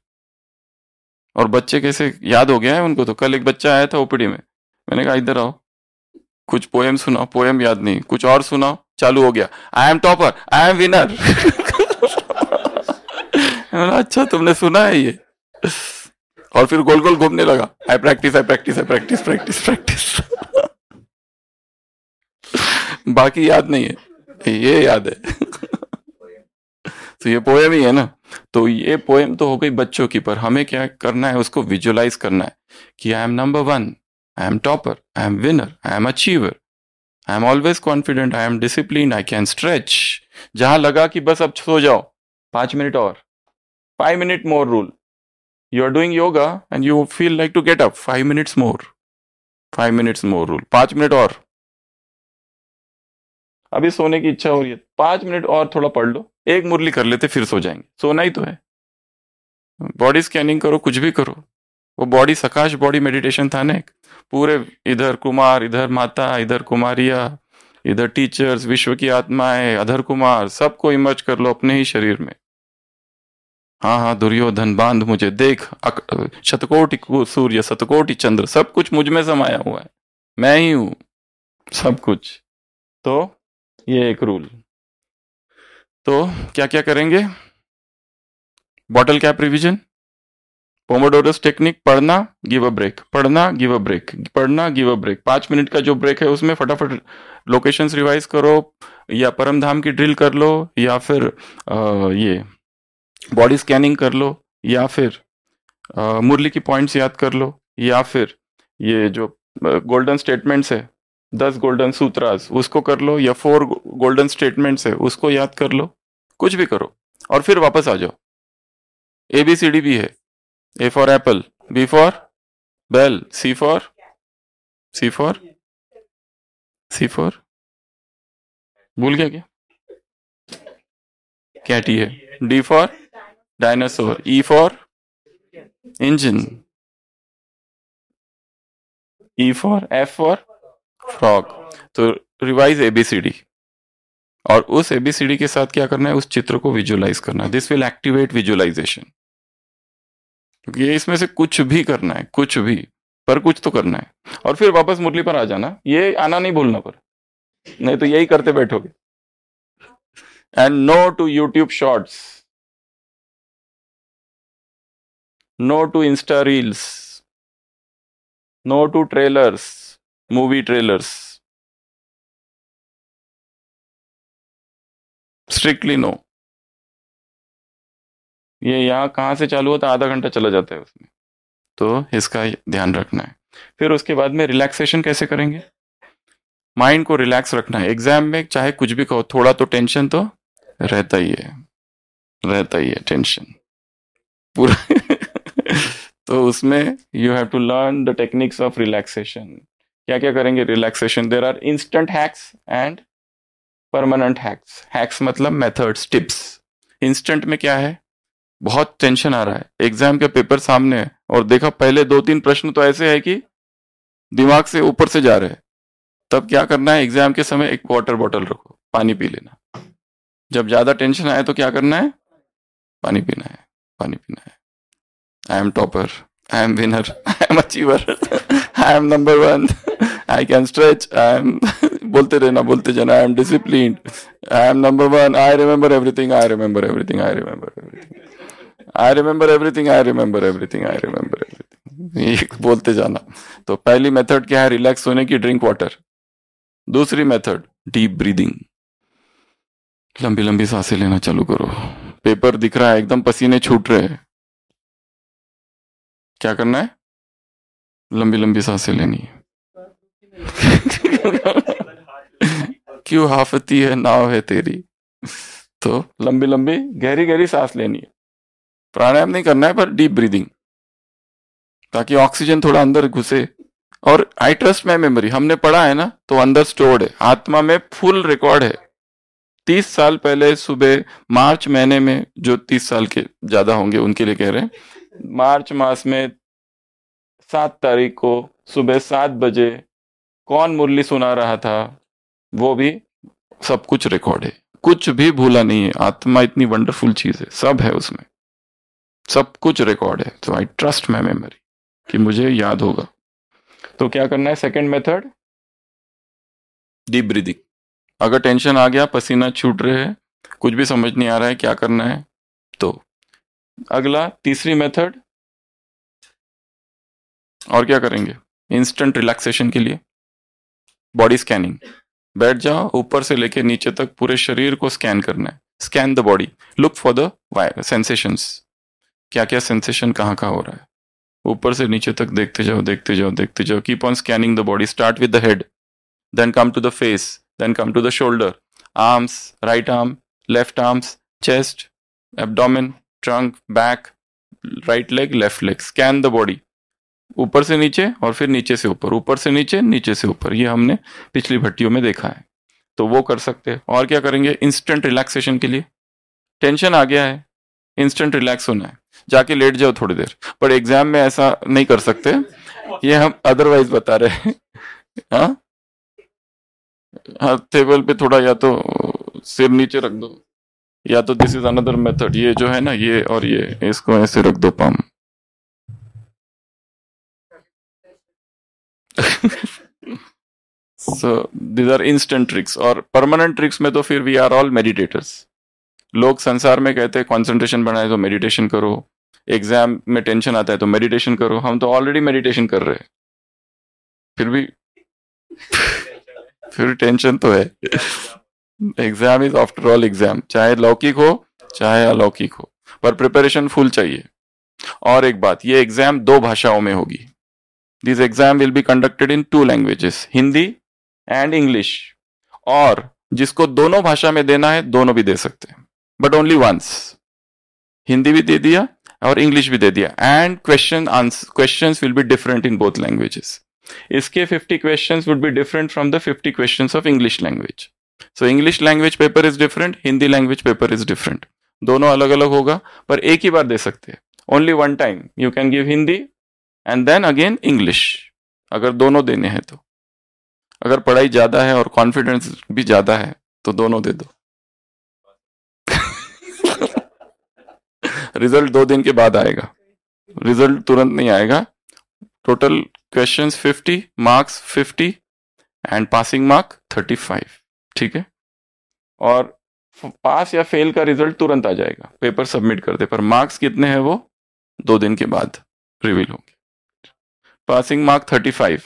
और बच्चे कैसे याद हो गया है उनको, तो कल एक बच्चा आया था ओपीडी में, मैंने कहा इधर आओ, कुछ पोएम सुनाओ, पोएम याद नहीं, कुछ और सुनाओ, चालू हो गया, I am topper, I am winner. अच्छा तुमने सुना है ये, और फिर गोल गोल घूमने लगा, I practise I practise I practise practise practise. बाकी याद नहीं है, ये याद है। तो ये पोएम ही है ना। तो ये पोएम तो हो गई बच्चों की, पर हमें क्या करना है, उसको विजुअलाइज करना है कि I am number one, I am topper, I am winner, I am achiever, I am always confident, I am discipline, I can stretch. जहां लगा कि बस अब सो जाओ, पांच मिनट और, five minute more rule, you are doing yoga and you feel like to get up, five minutes more, five minutes more rule, पांच मिनट और, अभी सोने की इच्छा हो रही है, पांच मिनट और थोड़ा पढ़ लो, एक मुरली कर लेते फिर सो जाएंगे, सोना ही तो है। बॉडी स्कैनिंग करो, कुछ भी करो, वो बॉडी सकाश बॉडी मेडिटेशन था ना, पूरे इधर कुमार, इधर माता, इधर कुमारिया, इधर टीचर्स, विश्व की आत्माएं, अधर कुमार, सबको इमर्ज कर लो अपने ही शरीर में। हाँ हाँ दुर्योधन बांध मुझे देख, शतकोटि सूर्य शतकोटि चंद्र, सब कुछ मुझ में समाया हुआ है, मैं ही हूं सब कुछ। तो ये एक रूल। तो क्या क्या करेंगे, bottle cap revision, pomodoros technique, पढ़ना गिव अ ब्रेक, पढ़ना गिव अ ब्रेक, पढ़ना गिव अ ब्रेक, पांच मिनट का जो ब्रेक है उसमें फटाफट लोकेशंस रिवाइज करो, या परम धाम की ड्रिल कर लो, या फिर आ, ये बॉडी स्कैनिंग कर लो, या फिर आ, मुरली की पॉइंट्स याद कर लो, या फिर ये जो गोल्डन स्टेटमेंट्स है, दस गोल्डन सूत्रास उसको कर लो, या फोर गोल्डन स्टेटमेंट्स है उसको याद कर लो, कुछ भी करो और फिर वापस आ जाओ। ए बी सी डी भी है, A for apple, B for bell, C for C for C for भूल गया क्या, कैटी है, D for dinosaur, E for engine, E for F for frog. तो रिवाइज एबीसीडी, और उस एबीसीडी के साथ क्या करना है, उस चित्र को विजुअलाइज करना, दिस विल एक्टिवेट विजुअलाइजेशन। ये इसमें से कुछ भी करना है, कुछ भी, पर कुछ तो करना है, और फिर वापस मुरली पर आ जाना, ये आना नहीं भूलना, पर नहीं तो यही करते बैठोगे। And no to YouTube shorts, no to insta reels, no to trailers, movie trailers, strictly no. ये यहाँ कहाँ से चालू होता है, आधा घंटा चला जाता है उसमें, तो इसका ध्यान रखना है। फिर उसके बाद में रिलैक्सेशन कैसे करेंगे, माइंड को रिलैक्स रखना है। एग्जाम में चाहे कुछ भी कहो, थोड़ा तो टेंशन तो रहता ही है, रहता ही है टेंशन पूरा। तो उसमें you have to learn the techniques of relaxation. क्या क्या करेंगे relaxation, there are instant hacks and permanent hacks. Hacks मतलब मेथड्स, टिप्स। इंस्टेंट में क्या है, बहुत टेंशन आ रहा है, एग्जाम के पेपर सामने है, और देखा पहले दो तीन प्रश्न तो ऐसे है कि दिमाग से ऊपर से जा रहे हैं, तब क्या करना है, एग्जाम के समय एक वाटर बॉटल रखो, पानी पी लेना। जब ज्यादा टेंशन आए तो क्या करना है, पानी पीना है, पानी पीना है। I am topper, I am winner, I am achiever, I am number one, I can stretch, I am बोलते रहना, बोलते जाना, I am disciplined, I am number one, I remember everything, I remember everything, I remember everything, I remember everything, I remember everything, I remember everything, ये बोलते जाना। तो पहली मेथड क्या है, रिलैक्स होने की, ड्रिंक वाटर। दूसरी मेथड डीप ब्रीदिंग, लंबी लंबी सांसें लेना चालू करो। पेपर दिख रहा है, एकदम पसीने छूट रहे हैं, क्या करना है, लंबी लंबी सांसें लेनी है। क्यों हाफती है नाव है तेरी, तो लंबी लंबी गहरी गहरी सांस लेनी है। प्राणायाम नहीं करना है, पर डीप ब्रीदिंग, ताकि ऑक्सीजन थोड़ा अंदर घुसे। और आई ट्रस्ट माई मेमोरी, हमने पढ़ा है ना, तो अंदर स्टोर्ड है, आत्मा में फुल रिकॉर्ड है। तीस साल पहले सुबह मार्च महीने में, जो तीस साल के ज्यादा होंगे उनके लिए कह रहे हैं, मार्च मास में सात तारीख को सुबह सात बजे कौन मुरली सुना रहा था, वो भी सब कुछ रिकॉर्ड है, कुछ भी भूला नहीं है। आत्मा इतनी वंडरफुल चीज है, सब है उसमें, सब कुछ रिकॉर्ड है। तो आई ट्रस्ट माई मेमोरी कि मुझे याद होगा। तो क्या करना है, सेकंड मेथड डीप ब्रीदिंग। अगर टेंशन आ गया, पसीना छूट रहे हैं, कुछ भी समझ नहीं आ रहा है क्या करना है, तो अगला तीसरी मेथड, और क्या करेंगे, इंस्टेंट रिलैक्सेशन के लिए बॉडी स्कैनिंग। बैठ जाओ, ऊपर से लेके नीचे तक पूरे शरीर को स्कैन करना है। Scan the body, look for the sensations, क्या क्या सेंसेशन कहाँ कहाँ हो रहा है, ऊपर से नीचे तक देखते जाओ देखते जाओ देखते जाओ। Keep on scanning the body. Start with the head, then come to the face, then come to the shoulder, arms, right arm, left arms, chest, abdomen, trunk, back, right leg, left leg. Scan the body ऊपर से नीचे और फिर नीचे से ऊपर, ऊपर से नीचे, नीचे से ऊपर। ये हमने पिछली भट्टियों में देखा है, तो वो कर सकते हैं। और क्या करेंगे, इंस्टेंट रिलैक्सेशन के लिए, टेंशन आ गया है, इंस्टेंट रिलैक्स होना है, जाके लेट जाओ थोड़ी देर। पर एग्जाम में ऐसा नहीं कर सकते, ये हम अदरवाइज बता रहे हैं। हाँ हाँ, टेबल पे थोड़ा या तो सिर नीचे रख दो, या तो दिस इज अनदर मेथड, ये जो है ना, ये और ये, इसको ऐसे रख दो palm. So these are instant tricks. और परमानेंट ट्रिक्स में तो फिर वी आर ऑल मेडिटेटर्स। लोग संसार में कहते हैं कंसंट्रेशन बढ़ाए तो मेडिटेशन करो, एग्जाम में टेंशन आता है तो मेडिटेशन करो। हम तो ऑलरेडी मेडिटेशन कर रहे हैं, फिर भी फिर टेंशन तो है। Exam is after all exam, चाहे लौकिक हो चाहे अलौकिक हो, पर प्रिपरेशन फुल चाहिए। और एक बात, ये एग्जाम दो भाषाओं में होगी। This exam will be conducted in two languages, Hindi and English. और जिसको दोनों भाषा में देना है दोनों भी दे सकते हैं, बट ओनली वंस। हिंदी भी दे दिया और इंग्लिश भी दे दिया, and question questions will be different in both languages. इसके fifty questions would be different from the fifty questions of English language. So English language paper is different, Hindi language paper is different. दोनों अलग अलग होगा, पर एक ही बार दे सकते हैं, only one time you can give Hindi and then again English, अगर दोनों देने हैं तो। अगर पढ़ाई ज्यादा है और कॉन्फिडेंस भी ज्यादा है तो दोनों दे दो। रिजल्ट दो दिन के बाद आएगा, रिजल्ट तुरंत नहीं आएगा। Total questions fifty, marks fifty and passing mark thirty five, ठीक है। और पास या फेल का रिजल्ट तुरंत आ जाएगा, पेपर सबमिट कर दे, पर मार्क्स कितने हैं वो दो दिन के बाद रिवील होंगे। Passing mark thirty five,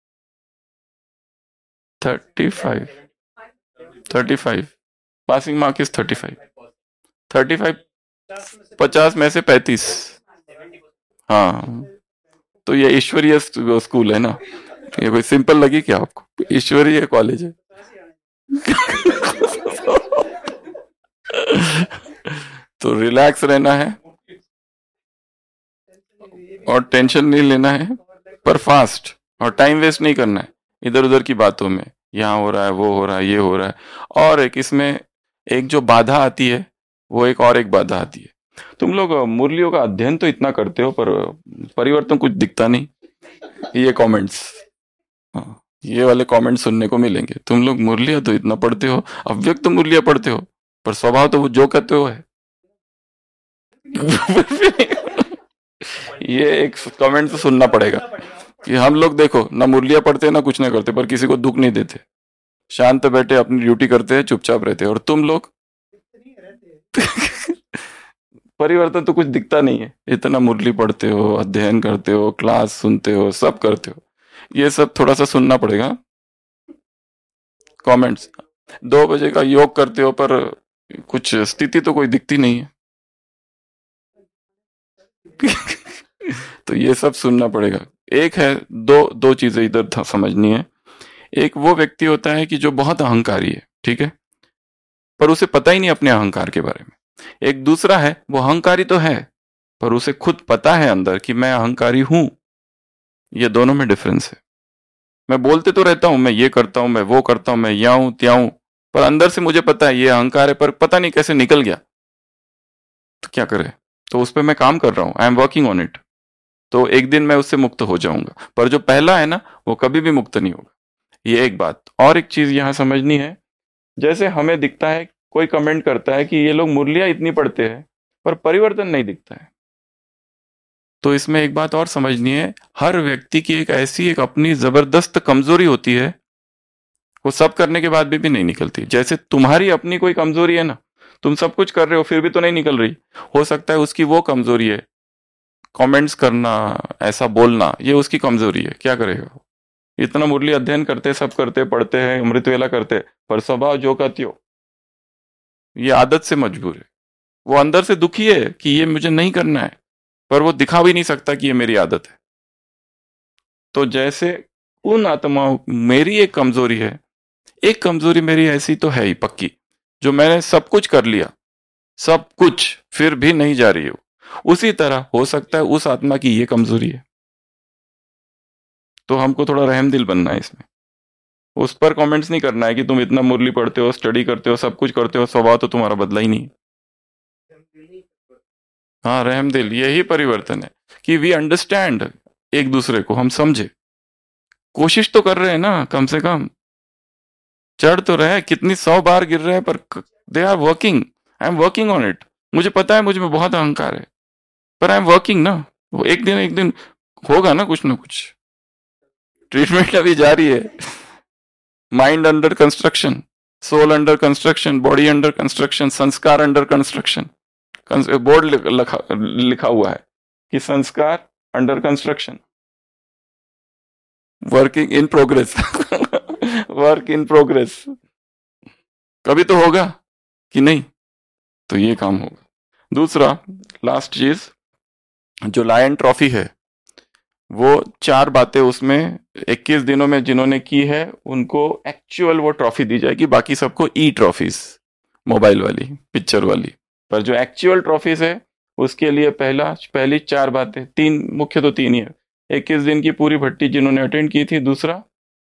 thirty five, thirty five, passing mark is thirty five, thirty five, पचास में से पैंतीस। हाँ, तो ये ईश्वरीय स्कूल है ना, ये कोई सिंपल लगी क्या आपको? ईश्वरीय कॉलेज है। तो रिलैक्स रहना है और टेंशन नहीं लेना है, पर फास्ट, और टाइम वेस्ट नहीं करना है इधर उधर की बातों में, यहाँ हो रहा है वो हो रहा है ये हो रहा है। और एक इसमें एक जो बाधा आती है वो एक और एक बाधा आती है। तुम लोग मुरलियों का अध्ययन तो इतना करते हो पर परिवर्तन कुछ दिखता नहीं। ये कमेंट्स, हाँ, ये वाले कमेंट सुनने को मिलेंगे। तुम लोग मुरलिया तो इतना पढ़ते हो, अव्यक्त तो मुरलिया पढ़ते हो, पर स्वभाव तो वो जो कहते हो है। ये एक कमेंट तो सुनना पड़ेगा कि हम लोग देखो ना मुरलिया पढ़ते ना कुछ ना करते, पर किसी को दुख नहीं देते, शांत बैठे अपनी ड्यूटी करते हैं, चुपचाप रहते हैं। और तुम लोग परिवर्तन तो कुछ दिखता नहीं है, इतना मुरली पढ़ते हो, अध्ययन करते हो, क्लास सुनते हो, सब करते हो। ये सब थोड़ा सा सुनना पड़ेगा। कमेंट्स, दो बजे का योग करते हो पर कुछ स्थिति तो कोई दिखती नहीं है। तो ये सब सुनना पड़ेगा। एक है, दो दो चीजें इधर समझनी है। एक वो व्यक्ति होता है कि जो बहुत अहंकारी है, ठीक है, पर उसे पता ही नहीं अपने अहंकार के बारे में। एक दूसरा है, वो अहंकारी तो है पर उसे खुद पता है अंदर कि मैं अहंकारी हूं। ये दोनों में डिफरेंस है। मैं बोलते तो रहता हूं, मैं ये करता हूं, मैं वो करता हूं, मैं याऊं त्याऊं, पर अंदर से मुझे पता है ये अहंकार है, पर पता नहीं कैसे निकल गया। तो क्या करे? तो उस पर मैं काम कर रहा हूं, I am working on it. तो एक दिन मैं उससे मुक्त हो जाऊंगा। पर जो पहला है ना, वो कभी भी मुक्त नहीं होगा। ये एक बात। और एक चीज यहां समझनी है, जैसे हमें दिखता है, कोई कमेंट करता है कि ये लोग मुरलियां इतनी पढ़ते हैं पर परिवर्तन नहीं दिखता है। तो इसमें एक बात और समझनी है, हर व्यक्ति की एक ऐसी एक अपनी जबरदस्त कमजोरी होती है वो सब करने के बाद भी, भी नहीं निकलती। जैसे तुम्हारी अपनी कोई कमजोरी है ना, तुम सब कुछ कर रहे हो फिर भी तो नहीं निकल रही। हो सकता है उसकी वो कमजोरी है, कमेंट्स करना, ऐसा बोलना, ये उसकी कमजोरी है। क्या करेगा? इतना मुरली अध्ययन करते, सब करते, पढ़ते हैं, अमृतवेला करते, पर स्वभाव जो कहती हो, ये आदत से मजबूर है। वो अंदर से दुखी है कि ये मुझे नहीं करना है, पर वो दिखा भी नहीं सकता कि ये मेरी आदत है। तो जैसे उन आत्माओं, मेरी एक कमजोरी है, एक कमजोरी मेरी ऐसी तो है ही पक्की, जो मैंने सब कुछ कर लिया, सब कुछ, फिर भी नहीं जा रही हो। उसी तरह हो सकता है उस आत्मा की ये कमजोरी है। तो हमको थोड़ा रहम दिल बनना है इसमें। उस पर कमेंट्स नहीं करना है कि तुम इतना मुरली पढ़ते हो, स्टडी करते हो, सब कुछ करते हो, स्वभाव तो तुम्हारा बदला ही नहीं। हाँ, रहम दिल, यही परिवर्तन है कि वी अंडरस्टैंड, एक दूसरे को हम समझे। कोशिश तो कर रहे हैं ना, कम से कम चढ़ तो रहे, कितनी सौ बार गिर रहे हैं, पर they are working. I am working on it. मुझे पता है मुझ में बहुत अहंकार है, पर आई एम वर्किंग ना। वो एक दिन एक दिन होगा ना, कुछ ना कुछ। ट्रीटमेंट अभी जारी है। Mind under construction, soul under construction, body under construction, संस्कार अंडर कंस्ट्रक्शन। बोर्ड लिखा लिखा हुआ है कि संस्कार under construction, working in progress. Work in progress. कभी तो होगा कि नहीं, तो ये काम होगा। दूसरा, लास्ट चीज, जो लायन ट्रॉफी है, वो चार बातें उसमें इक्कीस दिनों में जिन्होंने की है उनको एक्चुअल वो ट्रॉफी दी जाएगी। बाकी सबको ई ट्रॉफीज, मोबाइल वाली, पिक्चर वाली। पर जो एक्चुअल ट्रॉफीज है उसके लिए पहला पहली चार बातें, तीन मुख्य तो तीन ही है। इक्कीस दिन की पूरी भट्टी जिन्होंने अटेंड की थी। दूसरा,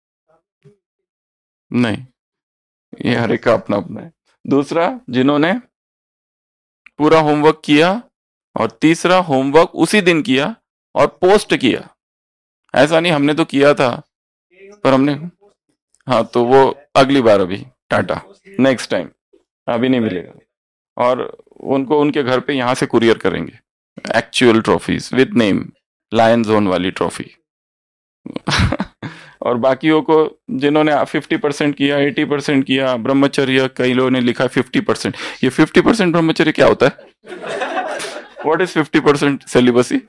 नहीं, ये हर एक का अपना अपना है। दूसरा, जिन्होंने पूरा होमवर्क किया। और तीसरा, होमवर्क उसी दिन किया और पोस्ट किया। ऐसा नहीं हमने तो किया था पर हमने, हाँ, तो वो अगली बार, अभी टाटा, नेक्स्ट टाइम, अभी नहीं मिलेगा। और उनको उनके घर पे यहाँ से कुरियर करेंगे actual trophies with name, lion zone वाली ट्रॉफी। और बाकियों को जिन्होंने फिफ्टी परसेंट किया, एटी परसेंट किया, ब्रह्मचर्य, कई लोगों ने लिखा फिफ्टी परसेंट। ये फिफ्टी परसेंट ब्रह्मचर्य क्या होता है? What is fifty percent celibacy?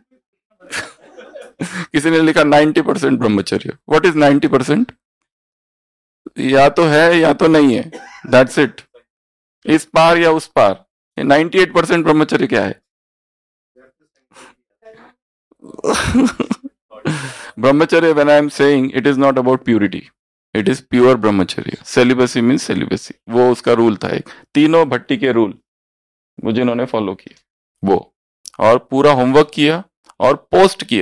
किसी ने लिखा नाइन्टी परसेंट ब्रह्मचर्य। What is ninety percent? या तो है या तो नहीं है, दैट्स इट। इस पार या उस पार। नाइन्टी एट परसेंट ब्रह्मचर्य क्या है? ब्रह्मचर्य, when I am saying, it is not about purity, it is pure ब्रह्मचर्य। celibacy means celibacy, वो उसका रूल था एक, तीनों भट्टी के रूल वो जिन्होंने फॉलो किए वो, और पूरा होमवर्क किया और पोस्ट किया।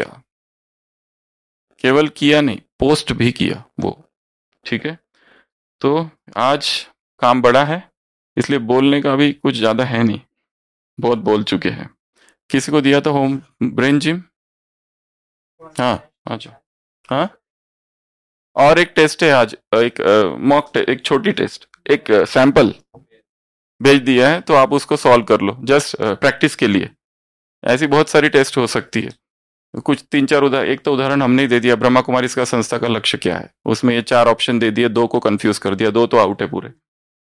केवल किया नहीं, पोस्ट भी किया वो। ठीक है, तो आज काम बड़ा है, इसलिए बोलने का भी कुछ ज्यादा है नहीं, बहुत बोल चुके हैं। किसी को दिया था होम ब्रेन जिम? हाँ, अच्छा, हाँ। और एक टेस्ट है आज, एक मॉक टेस्ट, एक छोटी टेस्ट, एक सैंपल भेज दिया है, तो आप उसको सॉल्व कर लो, जस्ट प्रैक्टिस के लिए। ऐसी बहुत सारी टेस्ट हो सकती है, कुछ तीन चार उदाहरण। एक तो उदाहरण हमने ही दे दिया, ब्रह्मा कुमारी इसका संस्था का लक्ष्य क्या है, उसमें ये चार ऑप्शन दे दिए, दो को कंफ्यूज कर दिया, दो तो आउट है पूरे।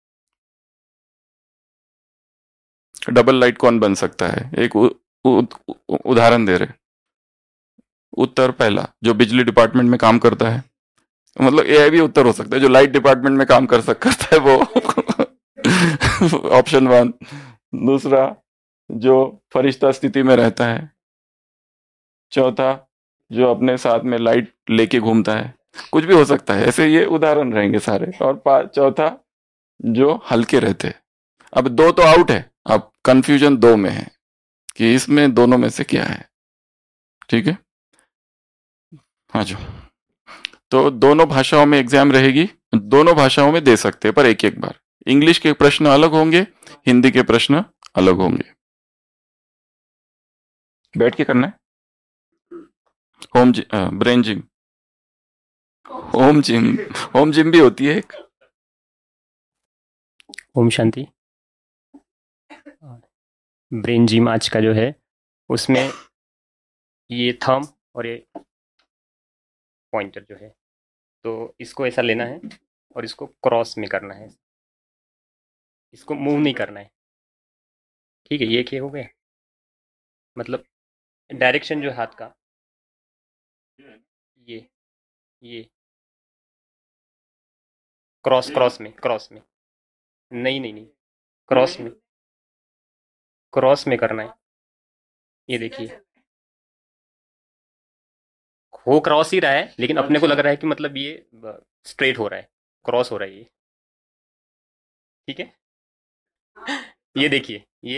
डबल लाइट कौन बन सकता है, एक उ, उ, उ, उदाहरण दे रहे। उत्तर पहला, जो बिजली डिपार्टमेंट में काम करता है, मतलब ये भी उत्तर हो सकता है, जो लाइट डिपार्टमेंट में काम कर सकता है वो, ऑप्शन वन। दूसरा, जो फरिश्ता स्थिति में रहता है। चौथा, जो अपने साथ में लाइट लेके घूमता है। कुछ भी हो सकता है, ऐसे ये उदाहरण रहेंगे सारे। और चौथा, जो हल्के रहते हैं। अब दो तो आउट है, अब कंफ्यूजन दो में है कि इसमें दोनों में से क्या है। ठीक है, हाँ जो, तो दोनों भाषाओं में एग्जाम रहेगी, दोनों भाषाओं में दे सकते हैं, पर एक एक बार। इंग्लिश के प्रश्न अलग होंगे, हिंदी के प्रश्न अलग होंगे। बैठ के करना है। Home gym, brain gym, home gym, home gym भी होती है एक।
ओम शांति। ब्रेन जिम आज का जो है, उसमें ये थंब और ये पॉइंटर जो है, तो इसको ऐसा लेना है और इसको क्रॉस में करना है, इसको मूव नहीं करना है। ठीक है, ये क्या हो गया, मतलब डायरेक्शन जो है हाथ का, ये ये क्रॉस क्रॉस में क्रॉस में नहीं नहीं नहीं क्रॉस में क्रॉस में करना है। ये देखिए हो क्रॉस ही रहा है, लेकिन अपने को लग रहा है कि मतलब ये स्ट्रेट हो रहा है, क्रॉस हो रहा है ये। ठीक है, ये देखिए ये,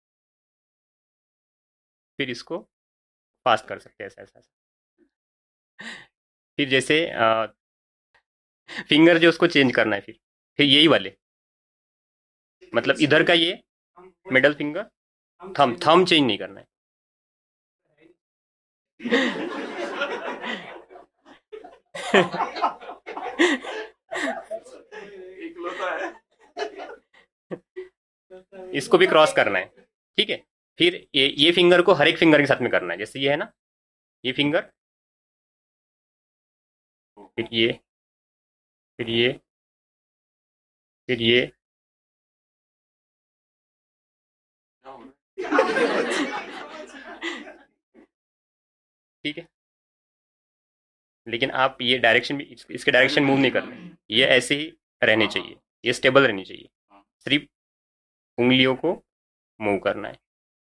फिर इसको फास्ट कर सकते हैं ऐसा ऐसा ऐसा। फिर जैसे आ, फिंगर जो उसको चेंज करना है, फिर फिर यही वाले, मतलब इधर का ये मिडल फिंगर, थम थम चेंज नहीं करना है। इसको भी क्रॉस करना है। ठीक है, फिर ये ये फिंगर को हर एक फिंगर के साथ में करना है, जैसे ये है ना, ये फिंगर, फिर ये, फिर ये, फिर ये। ठीक है, लेकिन आप ये डायरेक्शन भी, इसके डायरेक्शन मूव नहीं करने, ये ऐसे ही रहने चाहिए, ये स्टेबल रहनी चाहिए, सिर्फ उंगलियों को मूव करना है।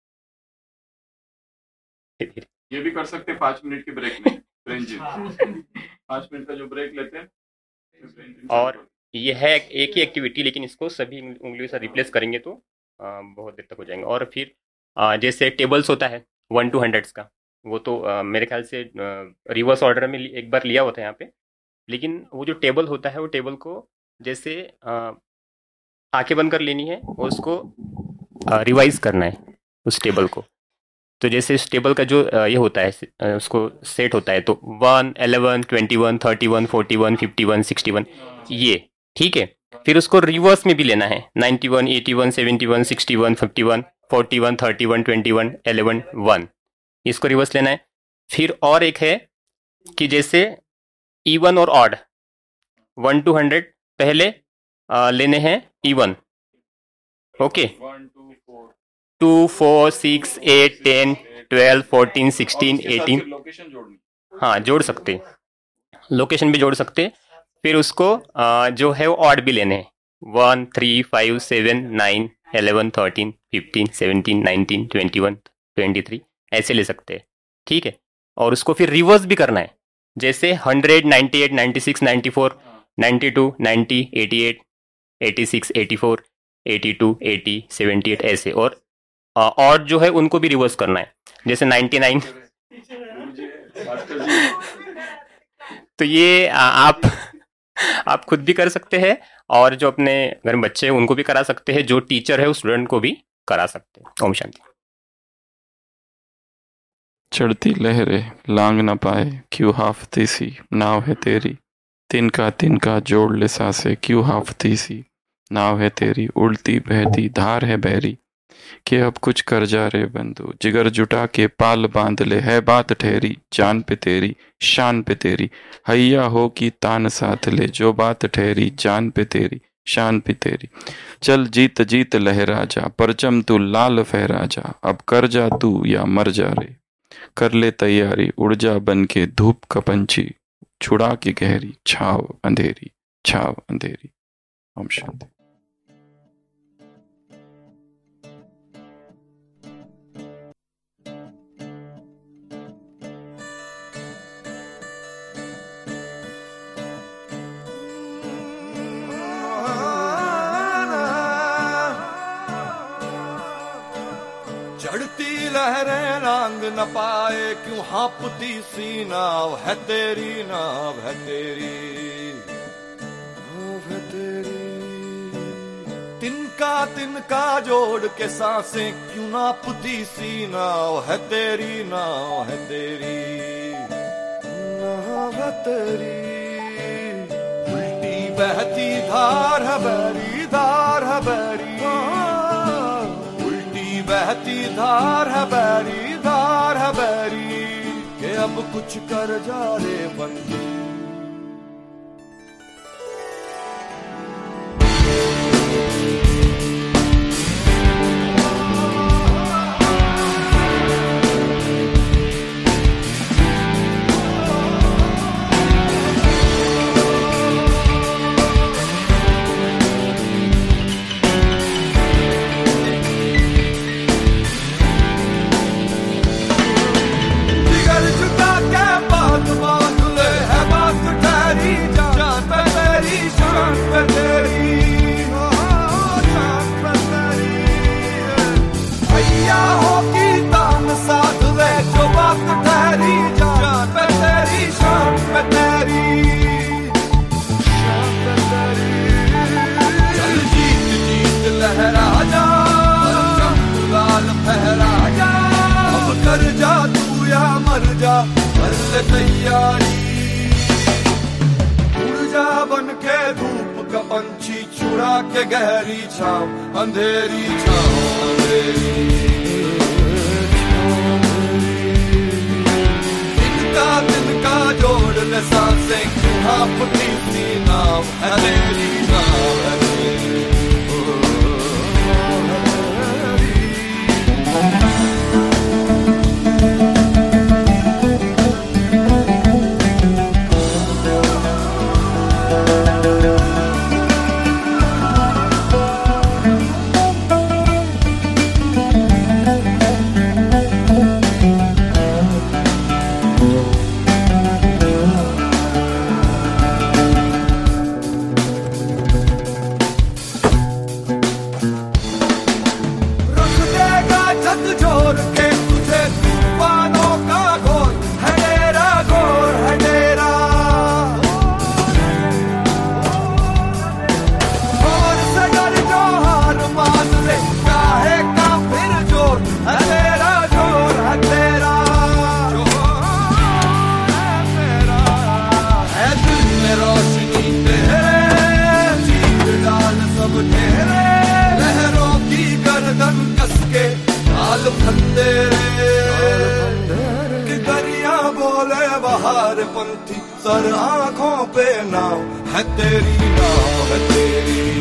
ये भी कर सकते हैं पाँच मिनट के ब्रेक में, पाँच मिनट का जो ब्रेक लेते हैं।
और ये है एक ही एक्टिविटी, लेकिन इसको सभी उंगलियों से रिप्लेस करेंगे तो आ, बहुत देर तक हो जाएंगे। और फिर आ, जैसे टेबल्स होता है वन टू हंड्रेड्स का, वो तो आ, मेरे ख्याल से रिवर्स ऑर्डर में एक बार लिया हुआ था यहाँ पे, लेकिन वो जो टेबल होता है वो टेबल को जैसे आंखें बंद कर लेनी है और उसको रिवाइज करना है उस टेबल को। तो जैसे इस टेबल का जो ये होता है उसको सेट होता है, तो one, eleven, twenty one, thirty one, forty one, fifty one, sixty one, ये। ठीक है, फिर उसको रिवर्स में भी लेना है, ninety one, eighty one, seventy one, sixty one, fifty one, forty one, thirty one, twenty one, eleven, one, इसको रिवर्स लेना है। फिर और एक है कि जैसे इवन और ऑड, वन टू हंड्रेड पहले आ, लेने हैं even, okay, two, four, six, eight, ten, twelve, fourteen, sixteen, eighteen, हाँ जोड़ सकते, लोकेशन भी जोड़ सकते। फिर उसको आ, जो है वो ऑड भी लेने हैं, one, three, five, seven, nine, eleven, thirteen, fifteen, seventeen, nineteen, twenty one, twenty three, ऐसे ले सकते हैं। ठीक है, और उसको फिर रिवर्स भी करना है, जैसे hundred, ninety eight, ninety six, ninety four, ninety two, ninety, eighty eight, eighty six, eighty four, eighty two, eighty, seventy eight, ऐसे। और और जो है उनको भी रिवर्स करना है, जैसे नाइन्टी नाइन। तो ये आप आप खुद भी कर सकते हैं, और जो अपने घर में बच्चे हैं उनको भी करा सकते हैं, जो टीचर है उस स्टूडेंट को भी करा सकते हैं। ओम शांति।
चढ़ती लहरें लांग न पाए, क्यों हाफती सी नाव है तेरी, तिनका तिनका जोड़ ले सांसे, क्यों हाफती सी नाव है तेरी, उड़ती बहती धार है बहरी, कि अब कुछ कर जा रे बंधु, जिगर जुटा के पाल बांध ले, है बात ठहरी जान पे तेरी, शान पे तेरी, हैया हो कि तान साथ ले, जो बात ठहरी जान पे तेरी, शान पे तेरी। चल जीत जीत लहरा जा, परचम तू लाल फहरा जा, अब कर जा तू या मर जा रे, कर ले तैयारी, उड़ जा बन के धूप का पंछी, छुड़ा के गहरी छाव अंधेरी, छाव अंधेरी। ओम शांति।
चढ़ती लहरें लांग न पाए, क्यों हांपती सी नाव है तेरी, नाव है तेरी, नाव है तेरी, तिनका तिनका जोड़ के सांसें, क्यों नापती सी नाव है तेरी, नाव है तेरी, नाव है तेरी, उल्टी बहती धार है बहरी, धार है बहरी, बहती धार है बैरी, धार है बैरी, के अब कुछ कर जा रे बंदी, तैयारी। उड़ जा बन के धूप का पंछी, छुड़ा के गहरी छाँव, अंधेरी छाँव, अंधेरी। तिनका तिनका जोड़ ले सांसें, क्यों हाफती सी नाव है तेरी, नाव है तेरी। बहार पंथी सर आंखों पे नाव है तेरी, नाव है तेरी।